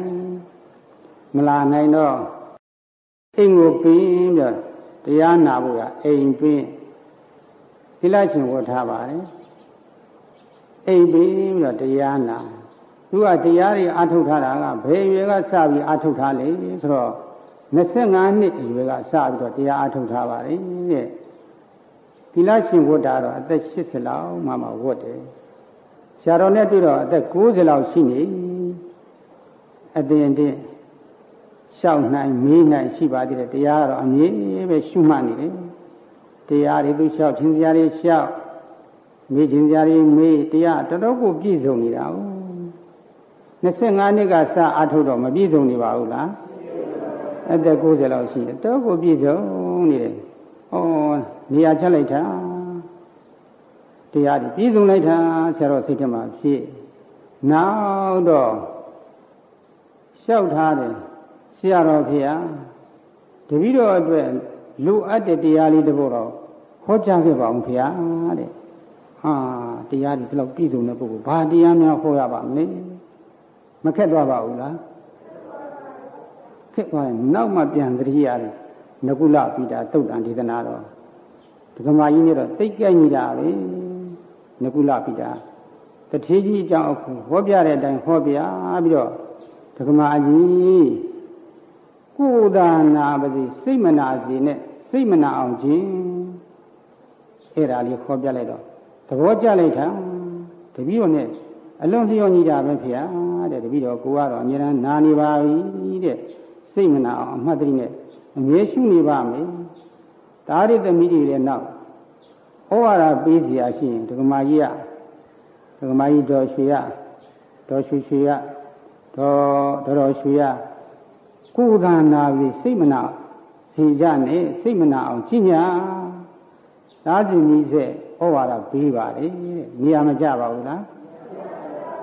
နိုင်တော့အိမ်ကိုပင်းပြီးတရားနာဖို့ကအိမ်ပင်းတိလရှင်ဝတ်ထားပါတယ်အိမ်ပင်းပြီးတရားနာသူကတရားတွေအထုတ်ထားတာကဘယ်ရွယ်ကစပြီးအထုတ်ထားလဲဆိုတော့25နှစ်အရွယ်ကစပြီးတော့တရားအထုတ်ထားပါတယ်တဲ့တိလရှင်ဝတ်တာတော့အသက်80လောက်မှဝတ်တယ်ဆရာတော်နဲ့တွေ့တော့အသက်90လောက်ရှိနေအတင်းတင်းရှောက်နိုင်မေးနိုင်ရှိပါသေးတယ်တရားကတော့အမြဲပဲရှုမှတ်နေတယ်တရားတွေသူလျှောက်ခြင်းစရာတွေလျှောက်မေးခြင်းစရာတွေမေးတရားတော်တော်ကိုပြည့်စုံနေတာဟုတ်25နှစ်ကစအထုတ်တော့မပြည့်စုံနေပါဘူးလားအသက်90လောက်ရှိတယ်တော်ကိုပြည့်စုံနေတယ်ဩနေရာချက်လိုက်တာတရားတွေပြည့်စုံလိုက်တာဆရာတော်စိတ်ထဲမှာဖြစ်နောက်တော့လျှောက်ထားတယ်ဆရာတော်ဖေဟာတပည့်တော်အတွက်လူအပ်တဲ့တရားလေးတစ်ပုဒ်တော့ဟောကြားခဲ့ပါအောင်ဖေဟာတဲ့ဟာတရားဒီလောက်ပြည့်စုံတဲ့ပုဂ္ဂိုလ်ဘာတရားများဟောရပါမလဲမခက်သွားပါဘူးလားခက်သွားရင်နောက်မှပြန်သတိရတယ်နကုလပိတာသုတ်တံဒေသနာတော်ဒကမာကြီးနဲ့တော့သိကြိုက်နေတာပဲနကုလပိတာတထေးကြီးအကြောင်းအခုဟောပြတဲ့အတိုင်းဟောပြပြီးတော့ဒကမာကြီးကိုယ်သာနာပါစေစိတ်မနာစေနဲ့စိတ်မနာအောင်ခြင်းအဲ့ဒါလေးခေါ်ပြလိုက်တော့သဘောကျလိုက်တာတပည့်တော်နဲ့အလွန်လျော့ညီတာပဲဖေဟာတဲ့တပည့်တော်ကိုကတော့အမြဲတမ်းနာနေပါပြီတဲ့စိတ်မနာအောင်အမှတ်တရနဲ့အမြဲရှုနေပါမယ်ဒါရသမီးတွေလည်းနောက်ဩဝါဒပေးเสียရှိရင်ဒကမာကြီးတော်ရွှေရတော်ရွှေရွှေရတော်ရွှေရကိုယ်သာနာပြီးစိတ်မနာစီကြနဲ့စိတ်မနာအောင်ကျင့်ကြဒါကြည့်မိစေဩဝါဒပေးပါလေတဲ့နေရာမကြပါဘူးလား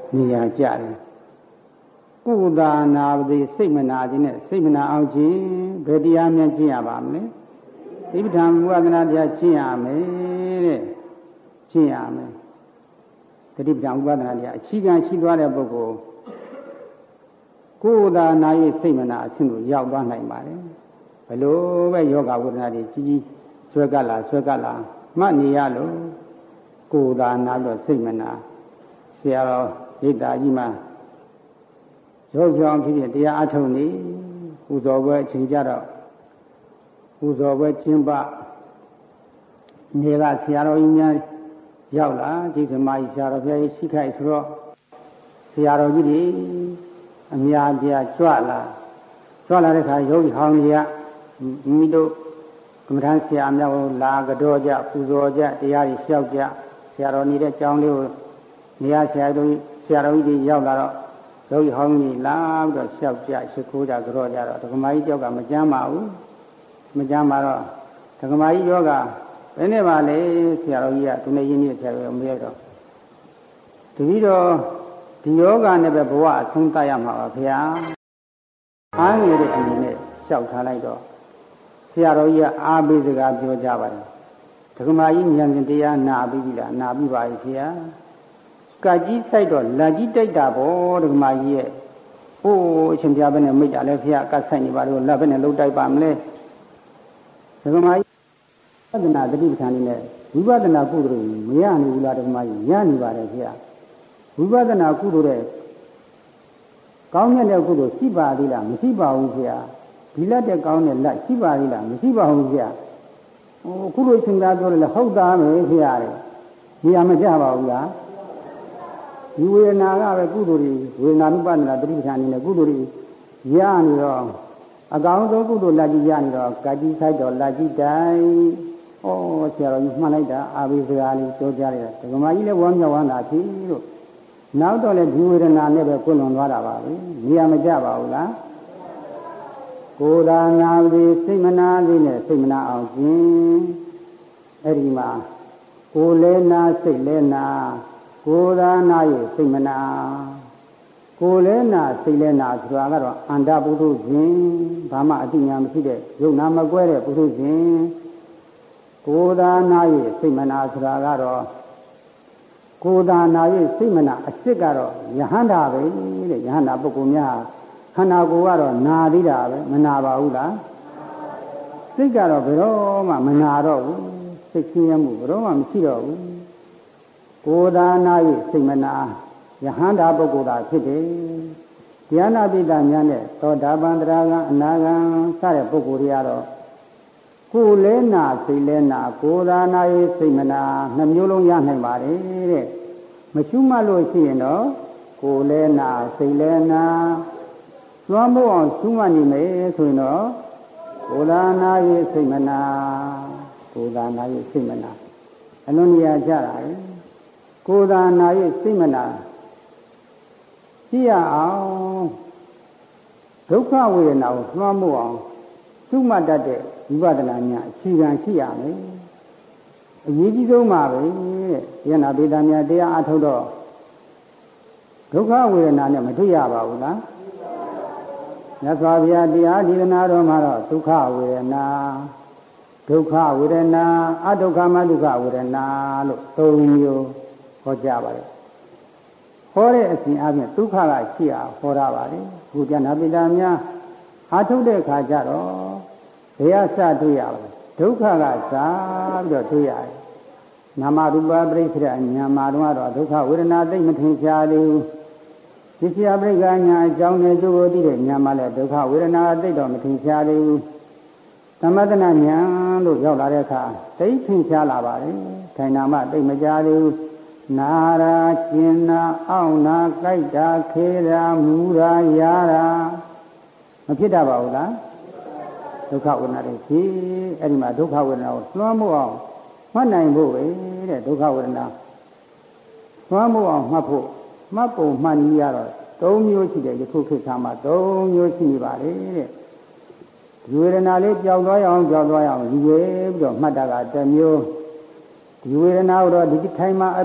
နေရာကြတယ်ကုသာနာပတိစိတ်မနာခြင်းနဲ့စိတ်မနာအောင်ခြင်းဘယ်တရားများကျင့်ရပါမလဲသီပ္ပံဝိပဿနာတရားကျင့်ရမယ်တဲ့ကျင့်ရမယ်သတိပ္ပံဝိပဿနာတရားအခြေခံရှိသွားတဲ့ပုဂ္ဂိုလ်ကိုယ်သာနာ၍စိတ်မနာအဆင့်ကိုရောက်သွားနိုင်ပါတယ်ဘယ်လိုပဲယောဂဝေဒနာတွေကြီးကြီးဆွဲကပ်လာမှတ်နေရလို့ကိုယ်သာနာတော့စိတ်မနာဆရာတော်ဣဒ္ဓာကြီးမှာရောကြောင်ဖြစ်တရားအထုတ်နေပူဇော်ပွဲအချိန်ကြတော့ပူဇော်ပွဲကျင်းပနေကဆရာတော်ကြီးများရောက်လာဒီဓမ္မကြီးဆရာတော်ဘုရားကြီးရှိခိုက်ဆိုတော့ဆရာတော်ကြီးတွေအများကြီးကြွလာတဲ့ခါယောဂီဟောင်းကြီးကမိတို့ကမ္မထမ်းဆရာများကိုလာကြောကြပူဇော်ကြတရားကြီးလျှောက်ကြဆရာတော်နေတဲ့ကျောင်းလေးကိုနေရာဆရာတော်ကြီးတွေရောက်လာတော့ယောဂီဟောင်းကြီးလာပြီးတော့လျှောက်ကြရှိခိုးကြကြောကြတော့ဒကမာကြီးကြောက်ကမကြမ်းပါဘူးမကြမ်းပါတော့ဒကမာကြီးယောဂဘယ်နဲ့ပါလဲဆရာတော်ကြီးကသူနဲ့ရင်းနှီးဆရာတော်မေးတော့တပည့်တော်ဒီယောဂနဲ့ပဲဘဝအဆုံးသတ်ရမှာပါဗျာအားငယ်တဲ့အနေနဲ့လျှောက်ထားလိုက်တော့ဆရာတော်ကြီးကအားပေးစကားပြောကြပါတယ်ဒကမာကြီးဉာဏ်ရှင်တရားနာပြီးပြီလားနာပြီးပါပြီဗျာကကြီးဆိုင်တော့လက်ကြီးတိုက်တာပေါ့ဒကမာကြီးရဲ့ဟိုးအရှင်ဘုရားဘယ်နဲ့မိတ်တာလဲဗျာကဆိုင်နေပါလို့လက်ဘယ်နဲ့လှုပ်တိုက်ပါမလဲဒကမာကြီးဝိပဿနာတတိပဋ္ဌာန်လေးနဲ့ဝိပဿနာကုသိုလ်မရနိုင်ဘူးလားဒကမာကြီးရနေပါတယ်ဗျာဝိပဿနာကုသိုလ်တဲ့ကောင်းမြတ်တဲ့ကုသိုလ်ရှိပါသေးလားမရှိပါဘူးဗျာဒီလက်တဲ့ကောင်းတဲ့လက်ရှိပါသေးလားမရှိပါဘူးဗျာဟိုကုသိုလ်ရှင်သာပြောတယ်ဟုတ်သားမယ်ဗျာတဲ့နေရာမကျပါဘူးလားဒီဝေဒနာကပဲကုသိုလ်တွေဝေဒနာနုပဒနာတတိပဋ္ဌာန်နဲ့ကုသိုလ်တွေရနေတော့အကောင်းဆုံးကုသိုလ်လက်ကြီးရနေတော့ကာကြီးဆိုင်တော့လက်ကြီးတိုင်းဩဆရာတော်ကြီးမှတ်လိုက်တာအာဘိစကားလေးပြောကြတယ်ဒကမာကြီးလည်းဝမ်းမြောက်ဝမ်းသာပြီလို့နောက်တော့လည်းဒီဝေဒနာနဲ့ပဲကွလွန်သွားတာပါပဲနေရာမကျပါဘူးလားကိုယ်သာနာပြီးစိတ်မနာလေးနဲ့စိတ်မနာအောင်ခြင်းအဲ့ဒီမှာကိုယ်လဲနာစိတ်လဲနာကိုယ်သာနာရဲ့စိတ်မနာကိုယ်လဲနာစိတ်လဲနာဆိုတာကတော့အန္တပုထုရှင်ဘာမှအတိညာမရှိတဲ့ယုံနာမကွဲတဲ့ပုထုရှင်ကိုယ်သာနာရဲ့စိတ်မနာဆိုတာကတော့ကိုယ်သာနာရဲ့စိတ်မနာအစ်စ်ကတော့ယဟန္တာပဲတဲ့ယဟန္တာပုဂ္ဂိုလ်များခန္ဓာကိုယ်ကတော့နာသေးတာပဲမနာပါဘူးလားစိတ်ကတော့ဘယ်တော့မှမနာတော့ဘူးစိတ်ချင်းရမှုဘယ်တော့မှမရှိတော့ဘူးကိုယ်သာနာရဲ့စိတ်မနာယဟန္တာပုဂ္ဂိုလ်သာဖြစ်တယ်တရားနာပိဋကများနဲ့သောတာပန်တရားကအနာဂံစတဲ့ပုဂ္ဂိုလ်တွေကတော့ကိုယ်လဲနာစိတ်လဲနာကိုယ်သာနာရဲ့စိတ်မနာနှမျိုးလုံးရနိုင်ပါတယ်တဲ့မရှုမှတ်လို့ရှိရင်တော့ကိုယ်လဲနာစိတ်လဲနာသွမ်းမို့အောင်ရှုမှတ်နေမယ်ဆိုရင်တော့ကိုယ်သာနာရဲ့စိတ်မနာကိုယ်သာနာရဲ့စိတ်မနာအလုံးနေရာကြတာလေကိုယ်သာနာရဲ့စိတ်မနာရှိရအောင်ဒုက္ခဝေဒနာကိုသွမ်းမို့အောင်ရှုမှတ်တတ်တဲ့ဝိပဿနာညာအခြေခံရှိရမယ်အရေးကြီးဆုံးပါပဲတဲ့ယန္နာပေတာများတရားအထုတ်တော့ဒုက္ခဝေဒနာနဲ့မတွေ့ရပါဘူးလားမြတ်စွာဘုရားတရားဒေသနာတော်မှာတော့ဒုက္ခဝေဒနာဒုက္ခဝေဒနာအဒုက္ခမဒုက္ခဝေဒနာလို့သုံးမျိုးဟောကြားပါတယ်ဟောတဲ့အစဉ်အပြင်ဒုက္ခကရှိအောင်ဟောတာပါလေဘုရားနာပိတာများအထုတ်တဲ့အခါကျတော့ဘယ်အစတွေ့ရလဲဒုက္ခကစားပြီးတော့တွေ့ရတယ်နာမရူပပရိစ္ဆေညာမှာတော့ဒုက္ခဝေဒနာသိမထင်ရှားသေးဘူးဒီဆရာပရိက္ခညာအကြောင်းနဲ့သူ့ကိုသိတဲ့ညာမှာလည်းဒုက္ခဝေဒနာသိတော့မထင်ရှားသေးဘူးသမထနာညာလို့ရောက်လာတဲ့အခါသိထင်ရှားလာပါလေထိုင်နာမှသိမကြသေးဘူးနာရာကျင်နာအောင့်နာကြိုက်တာခေရာမူရာယာရာမဖြစ်တတ်ပါဘူးလားဒုက္ခဝေဒနာတွေရှိအဲ့ဒီမှာဒုက္ခဝေဒနာကိုလွှမ်းမိုးအောင်မှတ်နိုင်ဖို့ပဲတဲ့ဒုက္ခဝေဒနာလွှမ်းမိုးအောင်မှတ်ဖို့မှတ်ပုံမှတ်နည်းရတော့၃မျိုးရှိတယ်ယခုခေတ်မှာ၃မျိုးရှိနေပါလေတဲ့ဒီဝေဒနာလေးကြောက်သွားရအောင်ယူရဲပြီးတော့မှတ်တာကတစ်မျိုးဒီဝေဒနာကိုတော့ဒီထိုင်မှာအပြုတ်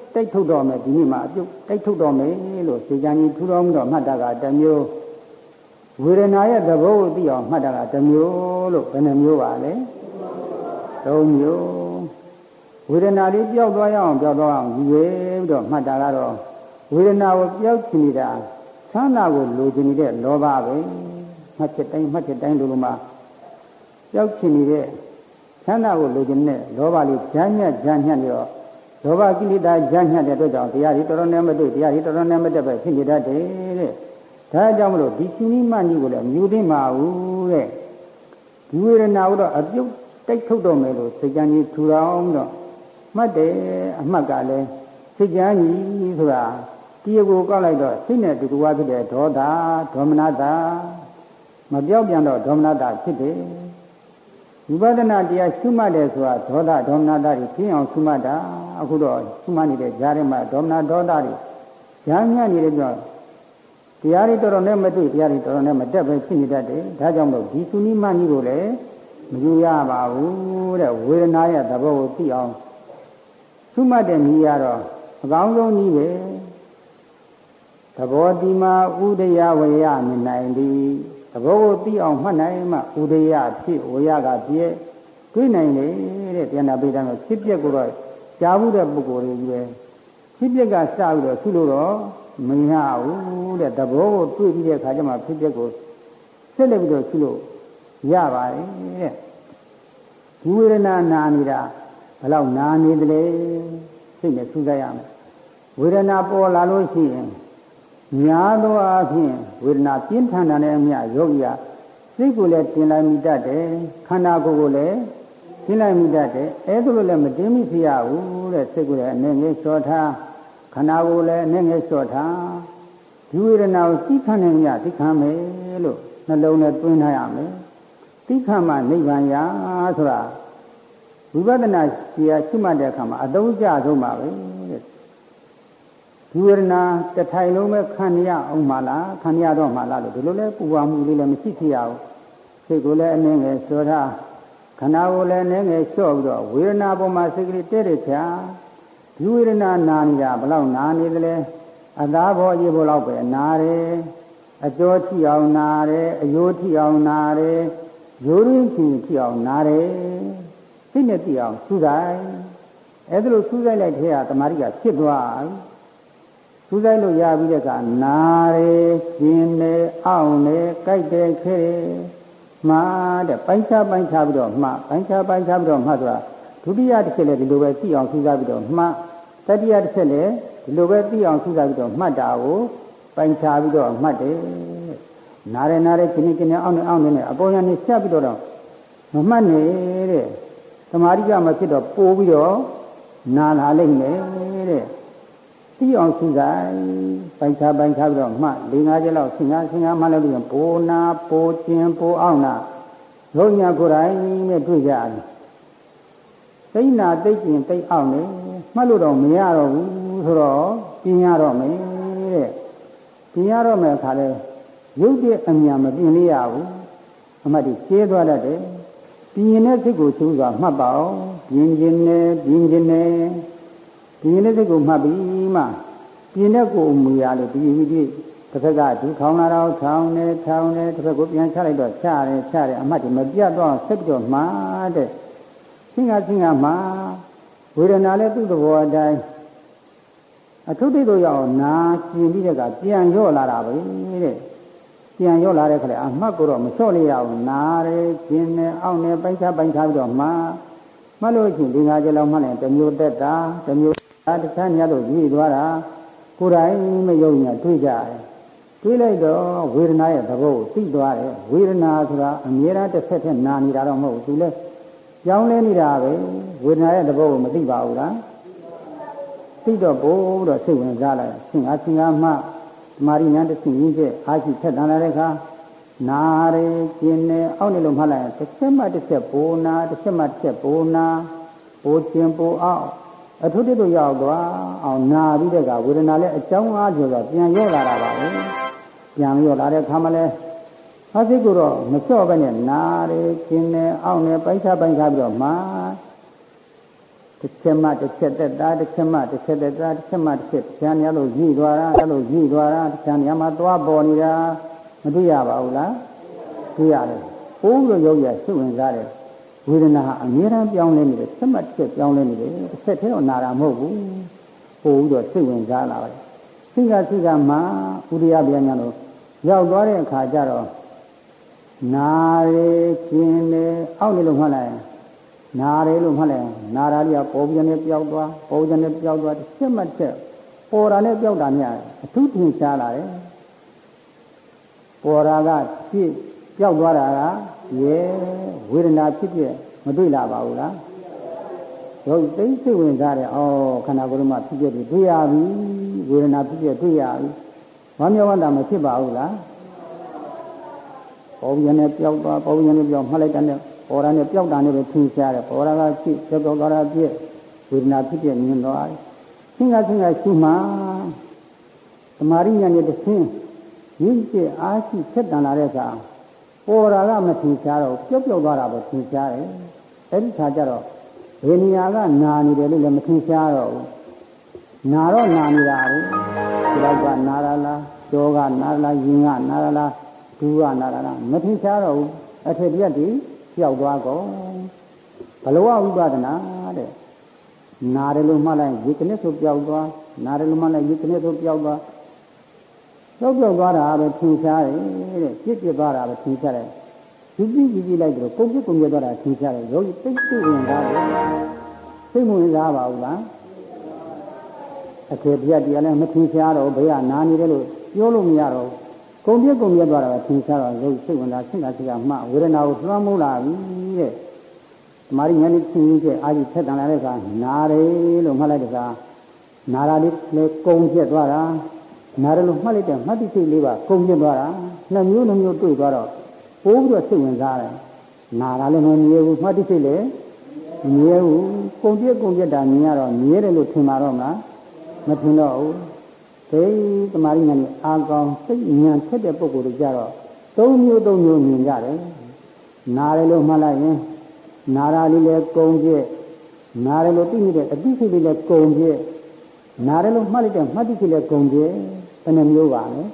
တိုက်ထုတ်တော်မယ်ဒီနေ့မှာအပြုတ်တိုက်ထုတ်တော်မယ်လို့စေချာကြီးထူတော်မူတော့မှတ်တာကတစ်မျိုးဝေဒနာရဲ့သဘောကိုသိအောင်မှတ်တာကတစ်မျိုးလို့ဘယ်နှမျိုးပါလဲသုံးမျိုးဝေဒနာလေးပျောက်သွားရအောင်ပျောက်သွားအောင်ယူပြီးတော့မှတ်တာကတော့ဝေဒနာကိုပျောက်ချင်နေတာချမ်းသာကိုလိုချင်နေတဲ့လောဘပဲမှတ်ချက်တိုင်းလိုလိုမှာပျောက်ချင်နေတဲ့ချမ်းသာကိုလိုချင်တဲ့လောဘလေးဈာညက်ပြီးတော့လောဘကိလေသာဈာညက်တဲ့အတွက်ကြောင့်တရားတွေတော်တော်နဲ့မတွေ့တရားတွေတော်တော်နဲ့မတက်ပဲဖြစ်နေတတ်တယ်တဲ့ဒါကြောင့်မလို့ဒီရှင်နိမဏိကိုလည်းမြူသိမှာဘူးတဲ့ဒီဝေဒနာကိုတော့အပြုတ်တိုက်ထုတ်တော့မယ်လို့စိတ်ကြံကြီးထူအောင်တော့မှတ်တယ်အမှတ်ကလည်းစိတ်ကြံကြီးဆိုတာဒီကိုကောက်လိုက်တော့စိတ်နဲ့တူတူဝါဖြစ်တဲ့ဒေါသဒေါမနတာမပြောက်ပြန်တော့ဒေါမနတာဖြစ်တယ်ဝိပဿနာတရားရှုမှတ်တယ်ဆိုတာဒေါသဒေါမနတာတွေဖြစ်အောင်ရှုမှတ်တာအခုတော့ရှုမှတ်နေတဲ့ကြားထဲမှာဒေါမနဒေါသတွေဈာညံ့နေတဲ့ကြောင့်တရားတွေတော်တော်နဲ့မတွေ့တရားတွေတော်တော်နဲ့မတက်ပဲဖြစ်နေတတ်တယ်ဒါကြောင့်မို့ဒီသုနိမဏိကိုလည်းမယူရပါဘူးတဲ့ဝေဒနာရဲ့သဘောကိုသိအောင်ရှုမှတ်တဲ့နည်းကတော့အကောင်းဆုံးနည်းပဲသဘောတိမာဥဒယဝေယမြင်နိုင်သည်သဘောကိုသိအောင်မှတ်နိုင်မှဥဒယဖြစ်ဝေယကပြည့်တွေ့နိုင်တယ်တဲ့ပြန်နာပိဋကံဖြစ်ပျက်ကိုတော့ကြားဘူးတဲ့ပုဂ္ဂိုလ်တွေပဲဖြစ်ပျက်ကစပြီးတော့ရှုလို့တော့မရဘူးတဲ့သဘောကိုတွေ့ပြီးတဲ့အခါကျမှဖြစ်ပျက်ကိုဆက်လက်ပြီးတော့ရှုလို့ရပါတယ်တဲ့ဒီဝေဒနာနာနေတာဘယ်လောက်နာနေသလဲစိတ်နဲ့စူးစိုက်ရမယ်ဝေဒနာပေါ်လာလို့ရှိရင်များသောအားဖြင့်ဝေဒနာပြင်းထန်တာနဲ့အမျှယောဂီကစိတ်ကိုလည်းတင်လိုက်မိတတ်တယ်ခန္ဓာကိုယ်ကိုလည်းတင်လိုက်မိတတ်တယ်အဲဒါလိုလည်းမတင်မိဖြစ်ရဘူးတဲ့စိတ်ကိုလည်းအနေငယ်လျှော့ထားခန္ဓာကိုယ်လည်းအနေငယ်လျှော့ထားဒီဝေဒနာကိုသိခံနေမြသိခံမယ်လို့နှလုံးနဲ့သွင်းထားရမယ်သိခံမှနိဗ္ဗာန်ရဆိုတာဝိပဿနာတရားရှုမှတ်တဲ့အခါမှာအသုံးကျဆုံးပါပဲတဲ့ဒီဝေဒနာတစ်ထိုင်လုံးပဲခံရအောင်မလားခံရတော့မှလားလို့ဒီလိုလဲပူပါမှုလေးလည်းမရှိဖြစ်ရအောင်စိတ်ကိုလည်းအနေငယ်လျှော့ထားခန္ဓာကိုယ်လည်းအနေငယ်လျှော့ပြီးတော့ဝေဒနာပေါ်မှာစိတ်ကလေးတဲ့ချာဒီဝေဒနာနာနေတာဘလောက်နာနေသလဲအသားဘောရေဘောလောက်ပဲနာတယ်အကျော်ထိအောင်နာတယ်အယိုးထိအောင်နာတယ်ရိုးရင်းချီထိအောင်နာတယ်စိတ်နဲ့သိအောင်စူးစိုက်အဲဒါလို့စူးစိုက်လိုက်တဲ့ဟာတမာရီကဖြစ်သွားစူးစိုက်လို့ရပြီးတဲ့ကနာတယ်ကျင်တယ်အောင့်တယ်ကြိုက်တယ်ခဲတယ်မှားတဲ့ပိုင်းခြားပြီးတော့မှားပိုင်းခြားပြီးတော့မှားဆိုတာဒုတိယတစ်ချက်လည်းဒီလိုပဲသိအောင်စူးစိုက်ပြီးတော့မှားတတိယတစ်ချက်လည်းဒီလိုပဲသိအောင်စူးစိုက်ပြီးတော့မှတ်တာကိုပိုင်းခြားပြီးတော့မှတ်တယ်နားတယ်ကျင်အောင့်နေအပေါ်ရနေဆက်ပြီးတော့မမှတ်နေတဲ့သမာဓိကမဖြစ်တော့ပို့ပြီးတော့နာလာလိမ့်မယ်တဲ့သိအောင်စူးစိုက်ပိုင်းခြားပြီးတော့မှတ်၄-၅ချက်လောက်ဆင်ညာမှလည်းပြီးပိုနာပိုကျင်ပိုအောင်နာလုံးညာကိုယ်တိုင်နဲ့တွေ့ကြတယ်သိနာသိကျင်သိအောင်နေမှတ်လို့တော့မရတော့ဘူးဆိုတော့ပြင်ရတော့မယ်တဲ့ပြင်ရတော့မယ်ခါလဲရုပ်တဲ့အမြံမပြင်လေးရဘူးအမှတ်ဒီကျဲသွားတတ်တယ်ပြင်တဲ့စိတ်ကိုစူးစွာမှတ်ပါအောင်ပြင်ခြင်းနဲ့ပြင်တဲ့စိတ်ကိုမှတ်ပြီးမှပြင်တဲ့ကိုယ်မူရလို့ဒီတစ်ဖက်ကဒုထောင်းလာတော့ထောင်းနေတစ်ဖက်ကိုပြန်ချလိုက်တော့ချတယ်အမှတ်ဒီမပြတ်တော့ဆက်ပြီးတော့မှားတဲ့ဆင်းရဲမှာဝေဒနာလည်းသူ့သဘောအတိုင်းအထုတိတို့ရောက်နာကျင်ပြီးတဲ့ကပြန်ရော့လာတာပဲတဲ့ပြန်ရော့လာတဲ့ခါလဲအမှတ်ကိုတော့မလျှော့လိုက်ရဘူးနာတယ်ကျင်တယ်အောင့်တယ်ပိုင်းခြားပြီးတော့မှလို့ချင်းဒီ၅ချက်လောက်မှလည်းတစ်မျိုးတက်တာတစ်မျိုးတခြားညတို့ရွေ့သွားတာကိုယ်တိုင်မယုံညာတွေ့ကြတယ်တွေ့လိုက်တော့ဝေဒနာရဲ့သဘောကိုသိသွားတယ်ဝေဒနာဆိုတာအမြဲတမ်းတစ်ဆက်နာနေတာတော့မဟုတ်ဘူးသူလည်းကြောင်းလဲနေတာပဲဝေဒနာရဲ့သဘောကိုမသိပါဘူးလားသိတော့ပို့တော့စိတ်ဝင်စားလိုက်ဆင်အားမှမာရိညာတစ်ဆင့်ရင်းချက်အားရှိထက်တန်လာတဲ့အခါနာရဲကျင်နေအောက်နေလို့မှတ်လိုက်ရင်တစ်ချက်မှတစ်ချက်ပိုနာတစ်ချက်မှတစ်ချက်ပိုနာပိုကျင်ပိုအောက်အထုတိတို့ရောက်သွားအောင်နာပြီးတဲ့ကဝေဒနာလည်းအကြောင်းအားဖြင့်တော့ပြန်ရော့လာတာပါပဲပြန်ရော့လာတဲ့အခါမှလည်းဟာစိတ်ကိုတော့မလျှော့ပဲနဲ့နာရဲကျင်နေအောက်နေပိုင်းခြားပြီးတော့မှတစ်ချက်မှတစ်ချက်သက်တာတစ်ချက်မှတစ်ချက်သက်တာတစ်ချက်မှတစ်ချက်ဆရာများလို့ကြီးသွားတာအဲ့လိုကြီးသွားတာဆရာများမှာသွားပေါ်နေတာမတွေ့ရပါဘူးလားတွေ့ရတယ်ပိုးလို့ယောဂီစိတ်ဝင်စားတယ်ဝေဒနာဟာအမြဲတမ်းပြောင်းလဲနေတယ်ချက်မှတစ်ချက်ပြောင်းလဲနေတယ်တစ်ချက်တည်းတော့နာတာမဟုတ်ဘူးပိုးပြီးတော့စိတ်ဝင်စားလာတယ်စိတ်ကမှဥရိယဗျာညာလို့ရောက်သွားတဲ့အခါကျတော့နာရဲကျင်တယ်အောက်နေလို့မှတ်လိုက်နာရဲလို့မှတ်လိုက်နာရာလေးကပေါ်ပြန်နဲ့ပြောက်သွားပေါ်ပြန်နဲ့ပြောက်သွားတစ်ချက်မှတစ်ချက်ပေါ်တာနဲ့ပြောက်တာများအထူးထင်ရှားလာတယ်ပေါ်တာကဖြစ်ပြောက်သွားတာကရဲဝေဒနာဖြစ်ဖြစ်မတွေ့လာပါဘူးလားယောဂီသိစိတ်ဝင်စားတယ်ခန္ဓာကိုယ်မှာဖြစ်ဖြစ်တွေ့ရပြီဝေဒနာဖြစ်ဖြစ်တွေ့ရပြီဘာမျောဝန္တာမဖြစ်ပါဘူးလားပေါ်ပြန်နဲ့ပြောက်သွားပေါ်ပြန်နဲ့ပြောက်မှတ်လိုက်တဲ့ပေါ်တာနဲ့ပြောက်တာနဲ့ပဲထင်ရှားတယ်ပေါ်တာကဖြစ်ပြောက်သွားတာဖြစ်ဝေဒနာဖြစ်ဖြစ်မြင်သွားတယ်သင်္ခါရှိမှသမာရိညာနဲ့တစ်ဆင်းရင်းကျက်အားရှိဆက်တန်လာတဲ့အခါပေါ်တာကမထင်ရှားတော့ပြောက်သွားတာပဲထင်ရှားတယ်အဲ့ဒီခါကျတော့ဘယ်နေရာကနာနေတယ်လို့လည်းမထင်ရှားတော့ဘူးနာတော့နာနေတာပဲဒီလောက်ကနာရလားကြောကနာရလားရင်ကနာရလားဒူးကနာရလားမထင်ရှားတော့ဘူးအထက်ပြက်တွေကြောက်သွားကုန်ဘလဝဝိပဿနာတဲ့နာတယ်လို့မှတ်လိုက်ဒီကနေ့ဆိုပြောက်သွားနာတယ်လို့မှတ်လိုက်ဒီကနေ့ဆိုပြောက်သွားပြောက်သွားတာပဲထင်ရှားတယ်တဲ့ပြစ်သွားတာပဲထင်ရှားတယ်ကြည့်လိုက်တော့ကုန်ပြသွားတာထင်ရှားတယ်ယောဂီသိသိဝင်သားတယ်သိမဝင်သားပါဘူးလားအထေပြတ်တရားလည်းမထင်ရှားတော့ဘေးကနာနေတယ်လို့ပြောလို့မရတော့ကုန်ပြသွားတာပဲထင်ရှားတော့ယောဂီစိတ်ဝင်သားစိတ်ကမှဝေဒနာကိုလွှမ်းမိုးလာပြီတဲ့သမာဓိဉာဏ်နဲ့သိရင်ကျအာကြီးဆက်တန်လာတဲ့အခါနာတယ်လို့မှတ်လိုက်တဲ့အခါနာတာလေးလည်းကုန်ပြသွားတာနာတယ်လို့မှတ်လိုက်တဲ့မှတ်တိစိတ်လေးပါကုန်ပြသွားတာနှစ်မျိုးတွေ့သွားတော့ပိုးပြီးတော့စိတ်ဝင်စားတယ်နာတာလည်းမမြဲဘူးမှတ်တိစိတ်လည်းမမြဲဘူးကုန်ပြတာမြင်ရတော့မြဲတယ်လို့ထင်ပါတော့မလားမထင်တော့ဘူးဒီသမာဓိဉာဏ်နဲ့အာကောင်စိတ်ဉာဏ်ထက်တဲ့ပုဂ္ဂိုလ်တွေကြတော့သုံးမျိုးမြင်ကြတယ်နာတယ်လို့မှတ်လိုက်ရင်နာရာလေးလည်းကုန်ပြနာတယ်လို့သိနေတဲ့အသိစိတ်လေးလည်းကုန်ပြနာတယ်လို့မှတ်လိုက်တဲ့မှတ်တိစိတ်လည်းကုန်ပြဘယ်နှမျိုးပါလဲ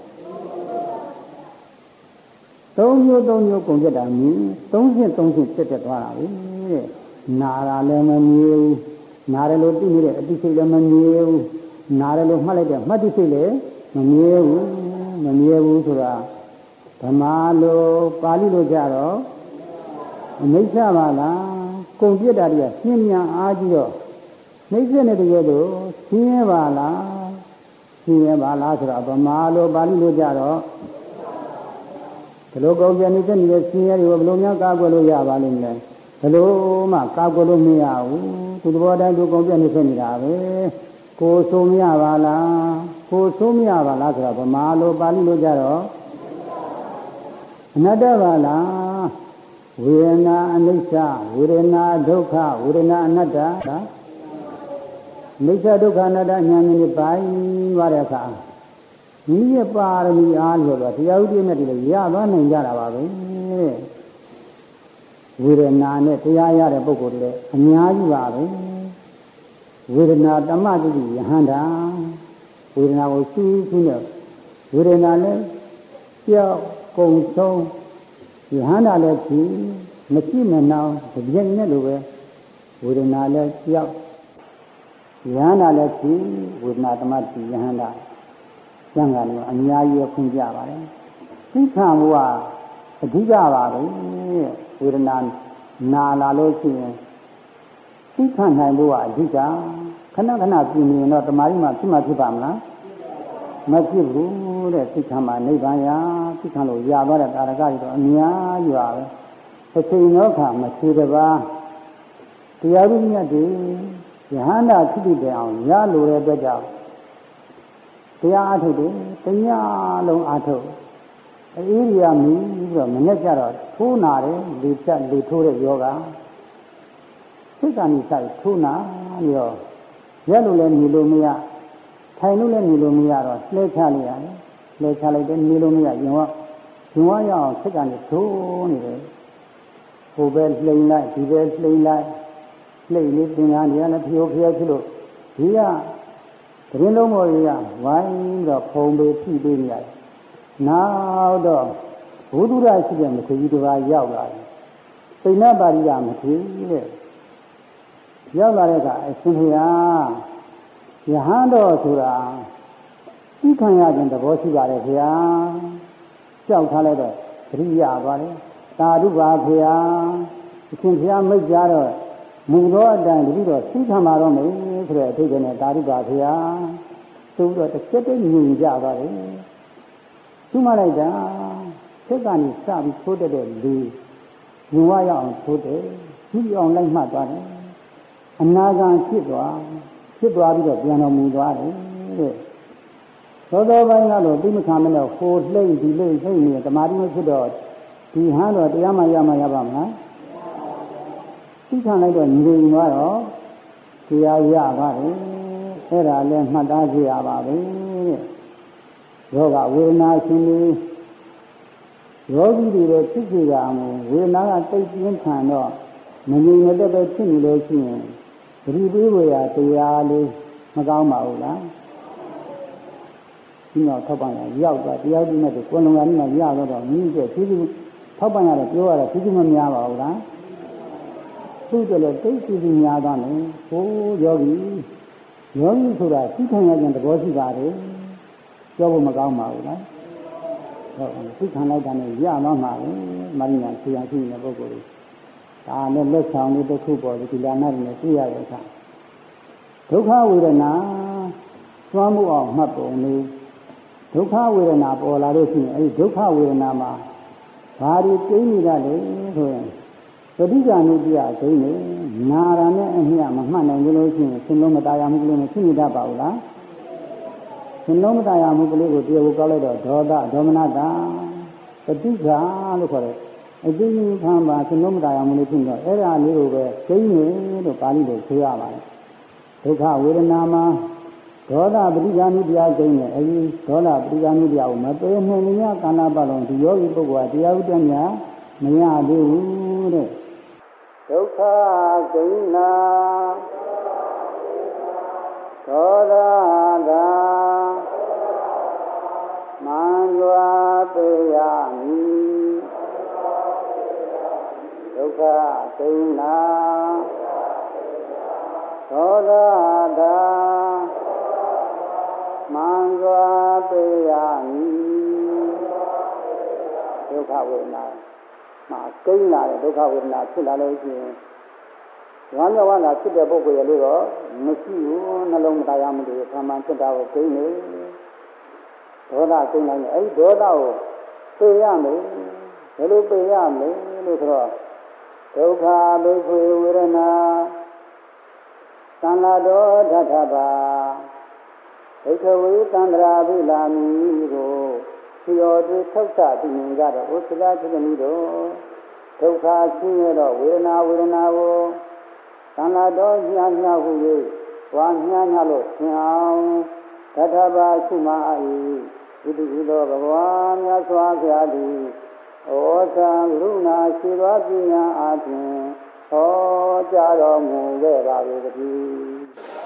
သုံးမျိုးကုန်ပြတာမြင်သုံးဖြစ်တက်သွားတာပဲတဲ့နာရာလည်းမမြဲဘူးနာတယ်လို့သိနေတဲ့အသိစိတ်လည်းမမြဲဘူးနာတယ်လို့မှတ်လိုက်တဲ့မှတ်တိစိတ်လည်းမမြဲဘူးဆိုတာဓမ္မလိုပါဠိလိုကြတော့အနိစ္စပါလားကုန်ပြတာတွေကရှင်းမြန်အားကြီးတော့နှိမ့်စက်တဲ့တကယ်တော့ရှင်းရပါလားဆိုတော့ဗမာလိုပါဠိလိုကြတော့ဘယ်လိုကုန်ပြနေတဲ့နေတဲ့ရှင်းရတွေဘယ်လိုများကာကွယ်လို့ရပါလိမ့်မလဲဘယ်လိုမှကာကွယ်လို့မရဘူးသူသဘောတိုင်းသူကုန်ပြနေဖြစ်နေတာပဲကိုယ်ဆိုမရပါလားဆိုတော့ဗမာလိုပါဠိလိုကြတော့အနတ္တပါလားဝေဒနာအနိစ္စဝေဒနာဒုက္ခဝေဒနာအနတ္တအနိစ္စဒုက္ခအနတ္တဉာဏ်နဲ့ပိုင်းသွားတဲ့အခါမိရဲ့ပါရမီအားလို့တော့တရားဥပဒေနဲ့တည်းရသွားနိုင်ကြတာပါပဲဝေဒနာနဲ့တရားရတဲ့ပုဂ္ဂိုလ်တွေအများကြီးပါပဲဝေဒနာတမတိယဟန္တာဝေဒနာကိုရှင်းနဲ့ဝေဒနာနဲ့ကြောက်ကုန်ဆုံးယဟန္တာလည်းကြည့်မရှိမနှောင်းကြည့်နေလို့ပဲဝေဒနာလည်းကြောက်ယဟန္တာလည်းကြည့်ဝေဒနာတမတိယဟန္တာကျန်ကတော့အများကြီးဖွင့်ပြပါတယ်သိခံမှုကအဓိကပါပဲဝေဒနာနာလာလို့ရှိရင်သိခံနိုင်ဖို့ကအဓိကခဏပြင်နေတော့တမာရီမှာဖြစ်ပါမလားမဖြစ်ဘူးတဲ့သိခံမှာနိဗ္ဗာန်ရာသိခံလို့ရသွားတဲ့ကာရကတွေတော့အများကြီးပါပဲအချိန်သောအခါမရှိတပါးတရားဥပဒေတွေယဟန္တာဖြစ်တဲ့အောင်ရလိုတဲ့အတွက်ကြောင့်တရားအထုတ်တယ်တရားလုံးအထုတ်အေးရမီပြီးတော့မနဲ့ကြတော့ထိုးနာတယ်လေထိုးတဲ့ယောဂစိတ်ကနေစိုက်ထိုးနာပြီးတော့ရက်လို့လည်းနေလို့မရထိုင်လို့လည်းနေလို့မရတော့လှဲချလိုက်ရတယ်လှဲချလိုက်တယ်နေလို့မရရင်ဝရအောင်စိတ်ကနေထိုးနေတယ်ဟိုပဲလှိမ့်လိုက်ဒီပဲလှိမ့်လိုက်လှိမ့်လေးသင်္ကန်းတွေကလည်းဖျော်ဖျက်ဖြစ်လို့ဒီကသတင်းလုံးပေါ်ကြီးကဝိုင်းတော့ဖုံပေးဖြည့်ပေးနေရတယ်နောက်တော့ဘုဒ္ဓရရှိတဲ့မထေရကြီးတစ်ပါးရောက်လာတယ်ပိဏပါရိယမထေရတဲ့ရောက်လာတဲ့အခါအရှင်ဘုရားယဟန်တော်ဆိုတာသိခံရခြင်းသဘောရှိပါတယ်ခင်ဗျာကြောက်ထားလိုက်တော့သတိရပါတယ်သာဓုပါခင်ဗျာအရှင်ဘုရားမိတ်ကြတော့မူသောအတိုင်းတတိတော့သိခံပါတော့မယ်ဆိုတဲ့အထိတ်နဲ့သာဓုပါခင်ဗျာဆိုတော့တစ်ချက်တည်းညင်ကြပါတယ်သူမှလိုက်တာဆက်ကနေစပြီးထိုးတဲ့လူညဝရအောင်ထိုးတယ်ကြည့်အောင်လိုက်မှတ်သွားတယ်အနာဂံဖြစ်သွားပြီးတော့ပြန်တော်မူသွားတယ်တဲ့သောသောပိုင်းကတော့သိမခံမလို့ဟိုလှိမ့်ဒီလှိမ့်လှိမ့်နေတမာတိမဖြစ်တော့ဒီဟန်းတော့တရားမှရမှရပါမလားသိခံလိုက်တော့ညီနေသွားတော့တရားရပါတယ်အဲ့ဒါလည်းမှတ်သားကြရပါပဲတဲ့ယောဂဝေဒနာရှင်တွေယောဂီတွေလည်းဖြစ်ကြရအောင်ဝေဒနာကတိတ်ပြင်းထန်တော့မငြိမ်မသက်ပဲဖြစ်နေလို့ရှိရင်သတိပေးဖို့ရတရားလေးမကောင်းပါဘူးလားဒီတော့ထောက်ပံ့ရရောက်သွားတရားကြည့်မဲ့ကိုယ်လုံးကနေရတော့မြင့်တဲ့ဖြည်းဖြည်းထောက်ပံ့ရတယ်ပြောရတာဖြည်းဖြည်းမများပါဘူးလားသူ့တလည်းတိတ်ဖြည်းဖြည်းများသွားတယ်ဟိုယောဂီဆိုတာသိခံရခြင်းသဘောရှိပါတယ်ပြောဖို့မကောင်းပါဘူးလားဟုတ်တယ်သိခံလိုက်တာနဲ့ရတော့မှာလေမရညာဆရာရှိနေတဲ့ပုဂ္ဂိုလ်တွေဒါနဲ့လက်ဆောင်လေးတစ်ခုပေါ်ဒီလာနာနဲ့သိရတဲ့အခါဒုက္ခဝေဒနာသွမ်းမှုအောင်မှတ်ပုံလေးဒုက္ခဝေဒနာပေါ်လာလို့ရှိရင်အဲဒီဒုက္ခဝေဒနာမှာဘာတွေကျင်းနေကြလဲဆိုရင်ပဋိက္ခဏုတ္တိယကျင်းနေနာရနဲ့အမြတ်မမှတ်နိုင်လို့ရှိရင်သင်လုံးမတရားမှုကလေးနဲ့ရှိနေတတ်ပါဘူးလားသင်လုံးမတရားမှုကလေးကိုတရားကိုကောက်လိုက်တော့ဒေါသဒေါမနတာပဋိက္ခလို့ခေါ်တယ်အကျဉ်းကြီးခံပါသင်လုံးမတရားမှုလေးဖြစ်တော့အဲ့ဒါလေးကိုပဲကျင်းနေလို့ပါဠိလိုဆိုရပါတယ်ဒုက္ခဝေဒနာမှာဒေါသပဋိက္ခဏုတ္တိယကျင်းနေအဲဒီဒေါသပဋိက္ခဏုတ္တိယကိုမပေနှင်းမြကာလပတ်လုံးဒီယောဂီပုဂ္ဂိုလ်ကတရားဥဒ္ဒညာမရသေးဘူးတဲ့ဒုက္ခကျင်းနာဒေါသသာမံစွာပေယမိဒုက္ခကျင်းနာဒေါသသာမံစွာပေယမိဒုက္ခဝေဒနာမှာကျင်းလာတဲ့ဒုက္ခဝေဒနာဖြစ်လာလို့ရှိရင်ဝမ်းမြောက်ဝမ်းသာဖြစ်တဲ့ပုဂ္ဂိုလ်ရဲ့လို့တော့မရှိဘူးနှလုံးမတရားမှုတွေခံမှန်ဖြစ်တာကိုကျင်းနေဒေါသကျင်းနိုင်တယ်အဲဒီဒေါသကိုပေရမယ်ဘယ်လိုပေရမလဲလို့ဆိုတော့ဒုက္ခဘိက္ခွေဝေဒနာသံဃာတော်ဓထဘာဘိက္ခဝေသန္တရာဘိလာမိကိုဖြော်တွေထုတ်ဆသိမြင်ကြတော့ဥစ္စလာသတိတို့ဒုက္ခဆင်းရဲတော့ဝေဒနာကိုသံဃာတော်ညှာညှာဟု၍ဝါညှာညှာလို့သင်အောင်ဓထဘာရှိမှအာ၏ဣတိဟိသောဘဂဝါမြတ်စွာဘုရားသည်ဩဇံကရုဏာရှိသောပညာအားဖြင့်ဟောကြားတော်မူခဲ့ပါ၏တည်း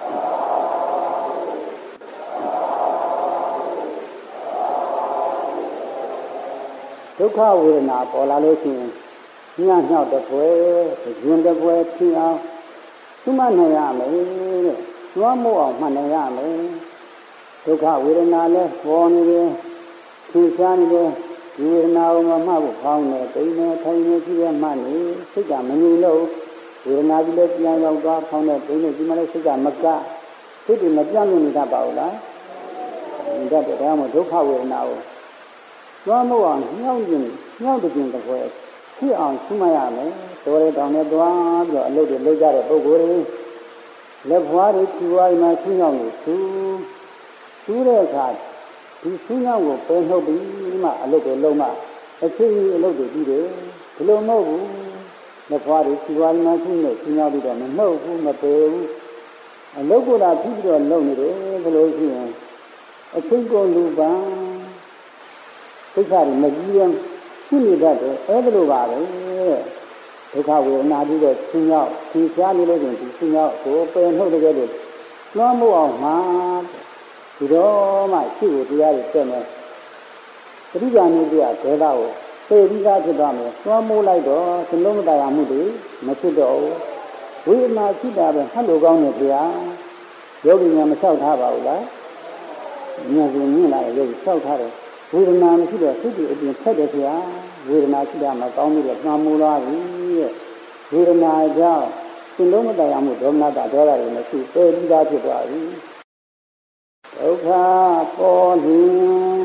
ဒုက္ခဝေဒနာပေါ်လာလို့ရှိရင်ညှာညှောက်တဲ့ပွဲရင်တဲ့ပွဲဖြစ်အောင်သူမနိုင်ရမယ်တဲ့ကျွမ်းမို့အောင်မှတ်နိုင်ရမယ်ဒုက္ခဝေဒနာလဲပေါ်နေတယ်ထူရှားနေတယ်ဒီဝေဒနာကိုမမှတ်ဖို့ကောင်းတယ်တိမ်နေထိုင်နေကြည့်ရမှနေစိတ်ကမငြိမ်လို့ဝေဒနာကြီးလည်းပြန်ရောက်သွားဖောင်းတဲ့တိမ်နေဒီမှာလည်းစိတ်ကမကစိတ်တွေမပြတ်လို့နေတတ်ပါဘူးလားဒါတဲ့ဒါမှမဟုတ်ဒုက္ခဝေဒနာကိုကျွမ်းမို့အောင်ညှောက်ခြင်းတစ်ပွဲဖြစ်အောင်ရှိမှရမယ်တော်ရတောင်နဲ့တွားပြီးတော့အလုပ်တွေလုပ်ကြတဲ့ပုဂ္ဂိုလ်တွေလက်ဖွားတွေဖြူဝိုင်းမှာဆင်းရောက်နေသူတဲ့အခါဒီဆင်းရောက်ကိုပယ်နှုတ်ပြီးမှအလုပ်တွေလုပ်မှအချင်းကြီးအလုပ်တွေပြီးတယ်ဒီလိုမဟုတ်ဘူးလက်ဖွားတွေဖြူဝိုင်းမှာဆင်းနေဆင်းရောက်ပြီးတော့မနှုတ်ဘူးမပယ်ဘူးအလုပ်ကိုလာပြီးတော့လုပ်နေတယ်ဘယ်လိုရှိရင်အချင်းကိုလူပန်းကိစ္စတွေမကြီးရင်ရှိနေတတ်တယ်အဲ့ဒါလိုပါပဲဒုက္ခဝေဒနာပြီးတော့ဆင်းရောက်ဆင်းရှားနေလို့ဆိုရင်ဒီဆင်းရောက်ကိုပယ်နှုတ်တဲ့လို့လွှမ်းမိုးအောင်မှာဒီတော့မှရှိဖို့တရားတွေတက်မယ်ပရိယာနိတရားဒေသကိုသိပြီးသားဖြစ်သွားမယ်လွှမ်းမိုးလိုက်တော့သလုံးမတရားမှုတွေမဖြစ်တော့ဘူးဝိမာရှိတာပဲဟတ်လို့ကောင်းတယ်ဗျာယောဂီများမလျှောက်ထားပါဘူးလားဉာဏ်ရှင်မြင်လာတဲ့ယောဂီလျှောက်ထားတယ်ဝေဒနာမရှိတော့စိတ်တွေအပြင်ဖက်တယ်ဗျာဝေဒနာရှိတာမှကောင်းပြီးတော့နှာမူလာပြီတဲ့ဝေဒနာကြောင့်သလုံးမတရားမှုဒေါမနတာဒေါသတွေမရှိသိပြီးသားဖြစ်သွားပြီဒုက္ခပေါ်လင်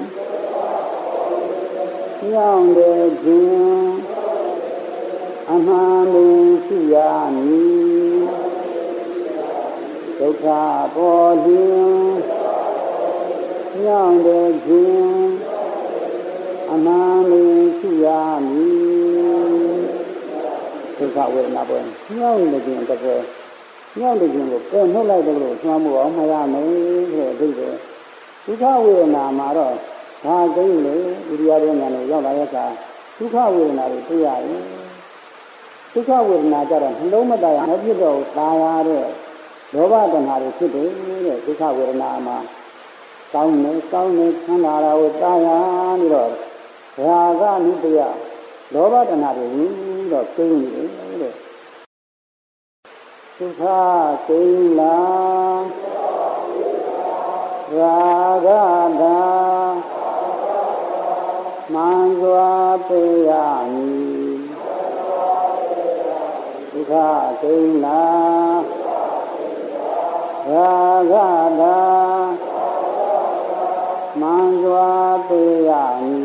ညောင်းတဲ့ခြင်းအမှန်လေးရှိရမည်ဒုက္ခပေါ်လင်ညောင်းတဲ့ခြင်းအမှန်လေးရှိရမည်ဒုက္ခဝေဒနာပေါ်ညောင်းတဲ့ခြင်းတစ်ပွဲညောင်းတဲ့ခြင်းကိုပယ်နှုတ်လိုက်တယ်လို့ဆွမ်းမှုအောင်မရမယ်ဆိုတဲ့အဓိပ္ပာယ်ဒုက္ခဝေဒနာမှာတော့ဒါကိန်းလေဥရိယရဲ့ဉာဏ်ကိုရောက်လာတဲ့အခါဒုက္ခဝေဒနာတွေတွေ့ရတယ်ဒုက္ခဝေဒနာကြတော့နှလုံးမတရားမဖြစ်တော့ตายရတဲ့လောဘတဏှာတွေဖြစ်တယ်တဲ့ဒုက္ခဝေဒနာမှာကောင်းနေချမ်းသာတာကိုตายရနေတော့ရာဂနုတယလောဘတဏှာတွေဝင်တော့ကျင်းနေတယ်တဲ့ဒုက္ခကိန်းလာရာဂတာမံစွာပေယမိဒုက္ခကိန်းလာရာဂတာမံစွာပေယမိ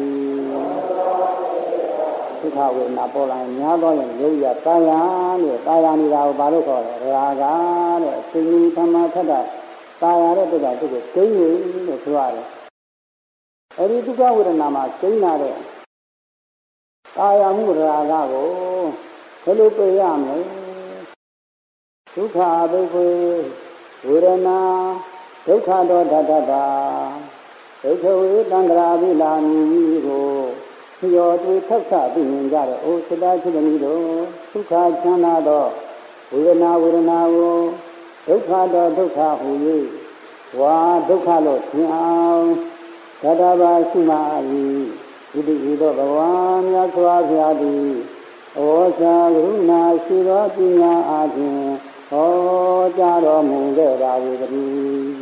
ဒုက္ခဝေဒနာပေါ်လာရင်များတော့ရင်ယောဂီကတာယာနေတာကိုဘာလို့ခေါ်လဲရာဂတဲ့အရှင်ကြီးသမထထတာယာတဲ့တုတ်ကသူ့ကိုကိန်းနေလို့ဆိုရတယ်အဲဒီဒုက္ခဝေဒနာမှာကျိန်းလာတဲ့ကာယမှုရာဂကိုဘယ်လိုပြရမလဲဒုက္ခဒုက္ခဝေဒနာဒုက္ခတောတတတာဒုက္ခဝေတန္တရာဘိလာမီကိုရောတွေထောက်ဆသိမြင်ကြတဲ့အိုသတ္တချစ်သမီးတို့ဒုက္ခချမ်းသာသောဝေဒနာကိုဒုက္ခတောဒုက္ခဟူ၍ဝါဒုက္ခလို့ထင်အောင်သတ္တဗာရှိမာ၏ဣတိဤသောဘဂဝါမြတ်စွာဘုရားသည်ဩဇာကရုဏာရှိသောပညာအားဖြင့်ဟောကြားတော်မူခဲ့ပါ၏တည်း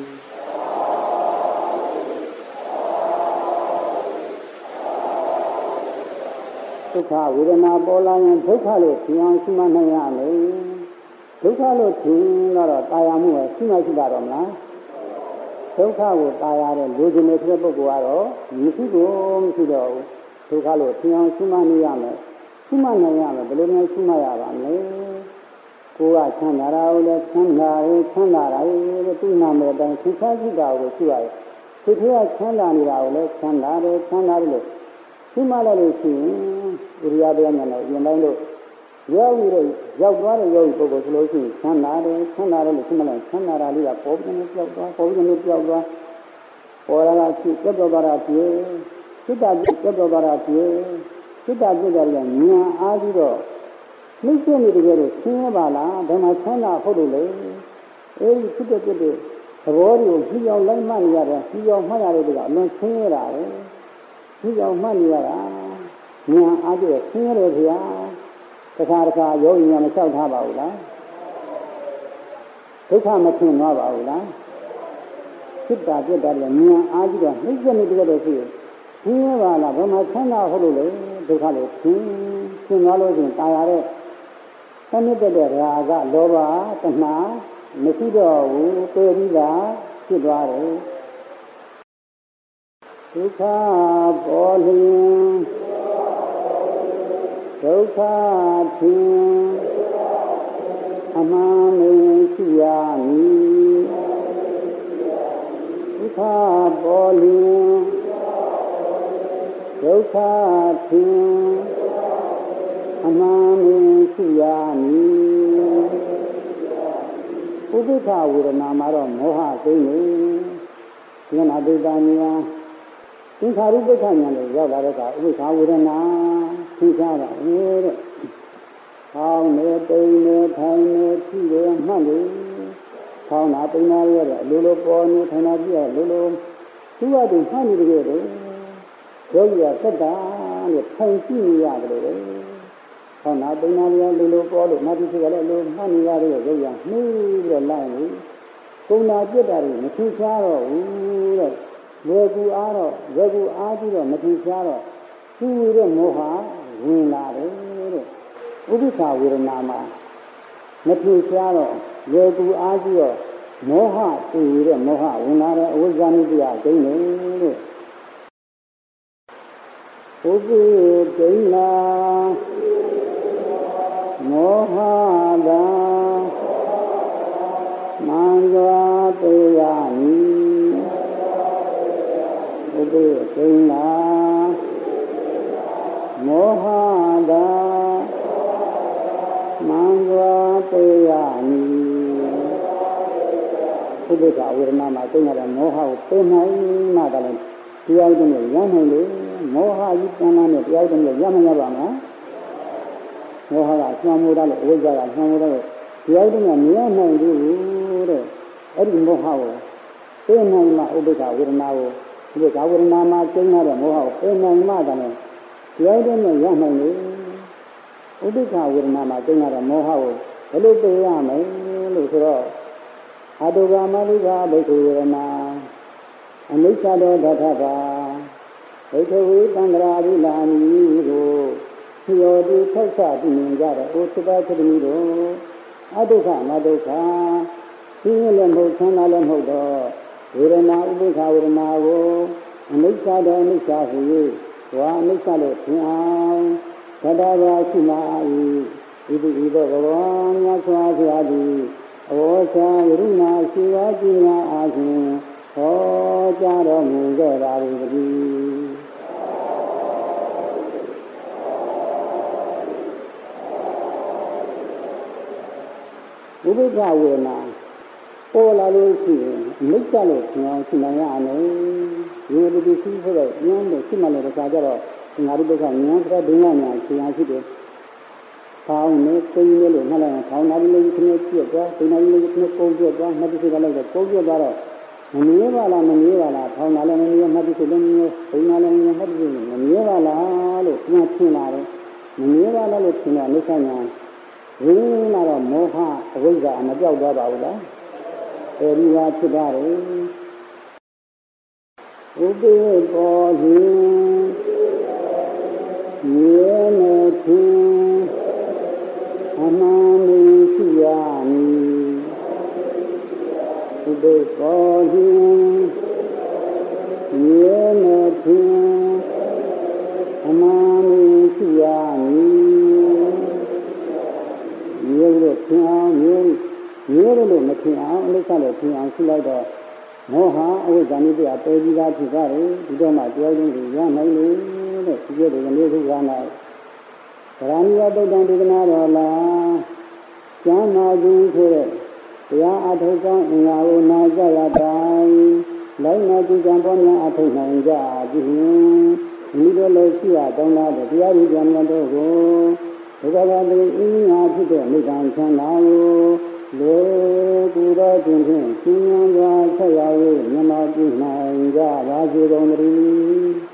ဒုက္ခဝေဒနာပေါ်လာရင်ဒုက္ခလို့ထင်အောင်ရှိမှနိုင်ရမယ်ဒုက္ခလို့ထင်တော့တာယာမှုပဲရှိမှရှိတာတော့မလားဒုက္ခကိုตายရတဲ့လူကျင်တဲ့ပုဂ္ဂိုလ်ကတော့မရှိတော့ဘူးဒုက္ခလို့ထင်အောင်ရှိမှနေရမယ်ရှိမှနိုင်ရမယ်ဘယ်လိုမျိုးရှိမှရပါမလဲကိုယ်ကချမ်းသာတာကိုလည်းချမ်းသာတယ်တဲ့သူ့နာမည်တိုင်းသိချရှိတာကိုရှိရတယ်သိထရချမ်းသာနေတာကိုလည်းချမ်းသာတယ်လို့ရှိမှလည်းလို့ရှိရင်ဣရိယာပုညံနဲ့ရင်တိုင်းတို့ရောက်သွားတဲ့ယောဂီပုဂ္ဂိုလ်ဆိုလို့ရှိရင်ချမ်းသာတယ်လို့ရှိမှလည်းချမ်းသာတာလေးကပေါ်ပြီးပြောက်သွားပေါ်လာတာရှိပြတ်သွားတာပြေစိတ်ဓာတ်ပြတ်သွားတာပြေစိတ်ဓာတ်ပြတ်တယ်လည်းဉာဏ်အားပြီးတော့နှိမ့်ဆက်နေတကယ်လို့ဆင်းရဲပါလားဒါမှချမ်းသာဟုတ်လို့လေအဲဒီဖြစ်တဲ့သဘောတွေကိုကြည့်အောင်လိုက်မှတ်နေရတယ်ကြည့်အောင်မှတ်ရတဲ့ကအလွန်ဆင်းရဲတာပဲကြည့်အောင်မှတ်နေရတာဉာဏ်အားပြီးတော့ဆင်းရဲတယ်ဗျာတခါယောဂီများမလျှောက်ထားပါဘူးလားဒုက္ခမထင်သွားပါဘူးလားစိတ်ဓာတ်ပြတ်တာလည်းဉာဏ်အားကြီးတော့နှိမ့်ဆက်နေတကယ်လို့ရှိရင်ဆင်းရဲပါလားဘယ်မှာချမ်းသာဟုတ်လို့လေဒုက္ခလို့ဆင်းသွားလို့ရှိရင်ตายရတဲ့သနိတ္တတဲ့ရာဂလောဘတဏှာမရှိတော့ဘူးသိပြီးသားဖြစ်သွားတယ်ဒုက္ခပေါ်လျင်ဒုက္ခထင်အမှန်မရှိရမည်ဒုက္ခပေါ်လျင်ဒုက္ခထင်အမှန်မရှိရမည်ဥပိ္ပခဝေဒနာမှာတော့မောဟသိနေဉာဏ်အတိတ်ဉာဏ်သင်္ခါရုပ္ပခဉာဏ်တွေရောက်လာတဲ့အခါဥပိ္ပခဝေဒနာသိကြတာတဲ့ဟောထိုင်နေကြည့်ရမှတ်လေထောင်းတာပိန်းနာရတဲ့လိုလိုပေါ်နေထိုင်တာကြည့်ရလိုလိုသူ့ဟာသူမှတ်နေကြတယ်ယောဂီကသက်တာလို့ထိုင်ကြည့်နေရတယ်လေထောင်းတာပိန်းနာရလိုလိုပေါ်လို့မှတ်ပြီးဆိုရလဲလိုမှတ်နေရတဲ့ယောဂီကနှီးပြီးတော့လိုက်နေကုံနာပြစ်တာတွေမထူးခြားတော့ဘူးတဲ့လွယ်ကူအားတော့လွယ်ကူအားပြီးတော့မထူးခြားတော့သူ့ရဲ့မောဟဝင်လာတယ်တဲ့ဥပ္ပခာဝေဒနာမှာမထူးခြားတော့လွယ်ကူအားပြီးတော့မောဟသူ့ရဲ့မောဟဝင်လာတဲ့အဝိဇ္ဇာနိတရားကျိန်းတယ်တဲ့ဥပ္ပိဒိနာမောဟတာမံဇာတေယနိဥပ္ပိဒိနာမောဟတာမံဇာတေယနိဥပ္ပခာဝေဒနာမှာသိနေတဲ့မောဟကိုသိနိုင်မှတည်းတရားဥဒ္ဒနဲ့ရနိုင်လေမောဟကြီးတဏ္ဍာနဲ့တရားဥဒ္ဒနဲ့ရမရပါမလားမောဟကနှောင်မိုးတာလို့အဝိဇ္ဇာကနှောင်မိုးတာလို့တရားဥဒ္ဒနဲ့မရနိုင်ဘူးတဲ့အဲ့ဒီမောဟကိုသိနိုင်မှဥပ္ပခာဝေဒနာကိုဥပ္ပခာဝေဒနာမှာသိနေတဲ့မောဟကိုသိနိုင်မှတည်းတရားဥဒ္ဒနဲ့ရနိုင်လေဥပ္ပခာဝေဒနာမှာသိနေတဲ့မောဟကိုဘယ်လိုသိရမလဲလို့ဆိုတော့အတုပါမလိကာဘိက္ခဝေဒနာအနိစ္စတောဒထဘာဘိက္ခဝေသံဃာရိလာနိကိုဖြောတိထောက်ဆသိမြင်ကြတဲ့ဩသတ္တသတိတို့အတုခမတုခသိရင်လည်းမဟုတ်ဆန်းတာလည်းမဟုတ်တော့ဝေဒနာဥပ္ပခာဝေဒနာကိုအနိစ္စတောအနိစ္စဟူ၍ဝါအနိစ္စလို့သင်အောင်သတ္တဘာရှိနာ၏ဤသို့သောဘဂဝါမြတ်စွာဘုရားသည်ဩဇာယရုဏာရှိဝါပညာအားဖြင့်ဟောကြားတော်မူခဲ့ပါ၏တည်းဥပ္ပခဝေဒနာပေါ်လာလို့ရှိရင်မိစ္ဆာလို့ဆင်အောင်ရှင်းနိုင်ရမယ်ဒီလိုဒီရှိဖို့တော့ဉာဏ်နဲ့ရှင်းမှလည်းတခါကျတော့ငါတို့ဘက်ကဉာဏ်ဆိုတဲ့ဒုညညာရှင်းအောင်ရှိတယ်ထောင်းနေသိနေလို့မှလည်းထောင်းနာလေးလေးခနဲ့ပြည့်သွားသိနေလေးခနဲ့ပုံပြည့်သွားမှတ်ပြီးဆိုတော့ပုံပြည့်သွားတော့မမြဲပါလားမမြဲပါလားထောင်းနာလည်းမမြဲမှတ်ပြီးဆိုလည်းမမြဲသိနာလည်းမမြဲမှတ်ပြီးမမြဲပါလားလို့ပြန်ထင်လာတယ်မမြဲပါလားလို့ထင်တော့အိဋ္ဌညာရင်းလာတော့မောဟအဝိဇ္ဇာမပြောက်သွားပါဘူးလားအဲဒီဟာဖြစ်ပါတယ်ဥပ္ပေပေါ်လင်မြေနဲ့ထင်အမှန်မရှိရမည်ဥပ္ပေပေါ်လင်မြေနဲ့ထင်အမှန်မရှိရမည်မြေလို့ထင်အောင်မြေလို့မထင်အောင်အလိစ္ဆလို့ထင်အောင်ရှိလိုက်တော့မောဟအဝိဇ္ဇာနိတရားပယ်ပြီးသားဖြစ်သွားတယ်ဒီတော့မှတရားရင်းကိုရနိုင်လေတဲ့ဒီကျတဲ့ကနေခုကနာဗရာဏိယတုတ်တံဒေသနာတော်လားကျမ်းမာခြင်းဆိုတဲ့တရားအထုတ်ကောင်းအင်္ဂါကိုနာကြရတိုင်းလိုက်နာကြည်ကြံပေါ်များအထုတ်နိုင်ကြကြည်မိတို့လည်းရှိရတောင်းတာတရားရည်ကြံများတို့ကိုဘုရားကတိအင်းငါဖြစ်တဲ့မိဂ္ဂံချမ်းသာကိုလေကူတော်ခြင်းဖြင့်ရှင်ဉာဏ်စွာဆက်ရောက်၍မြတ်မောပြုနိုင်ကြပါစေကုန်သတည်း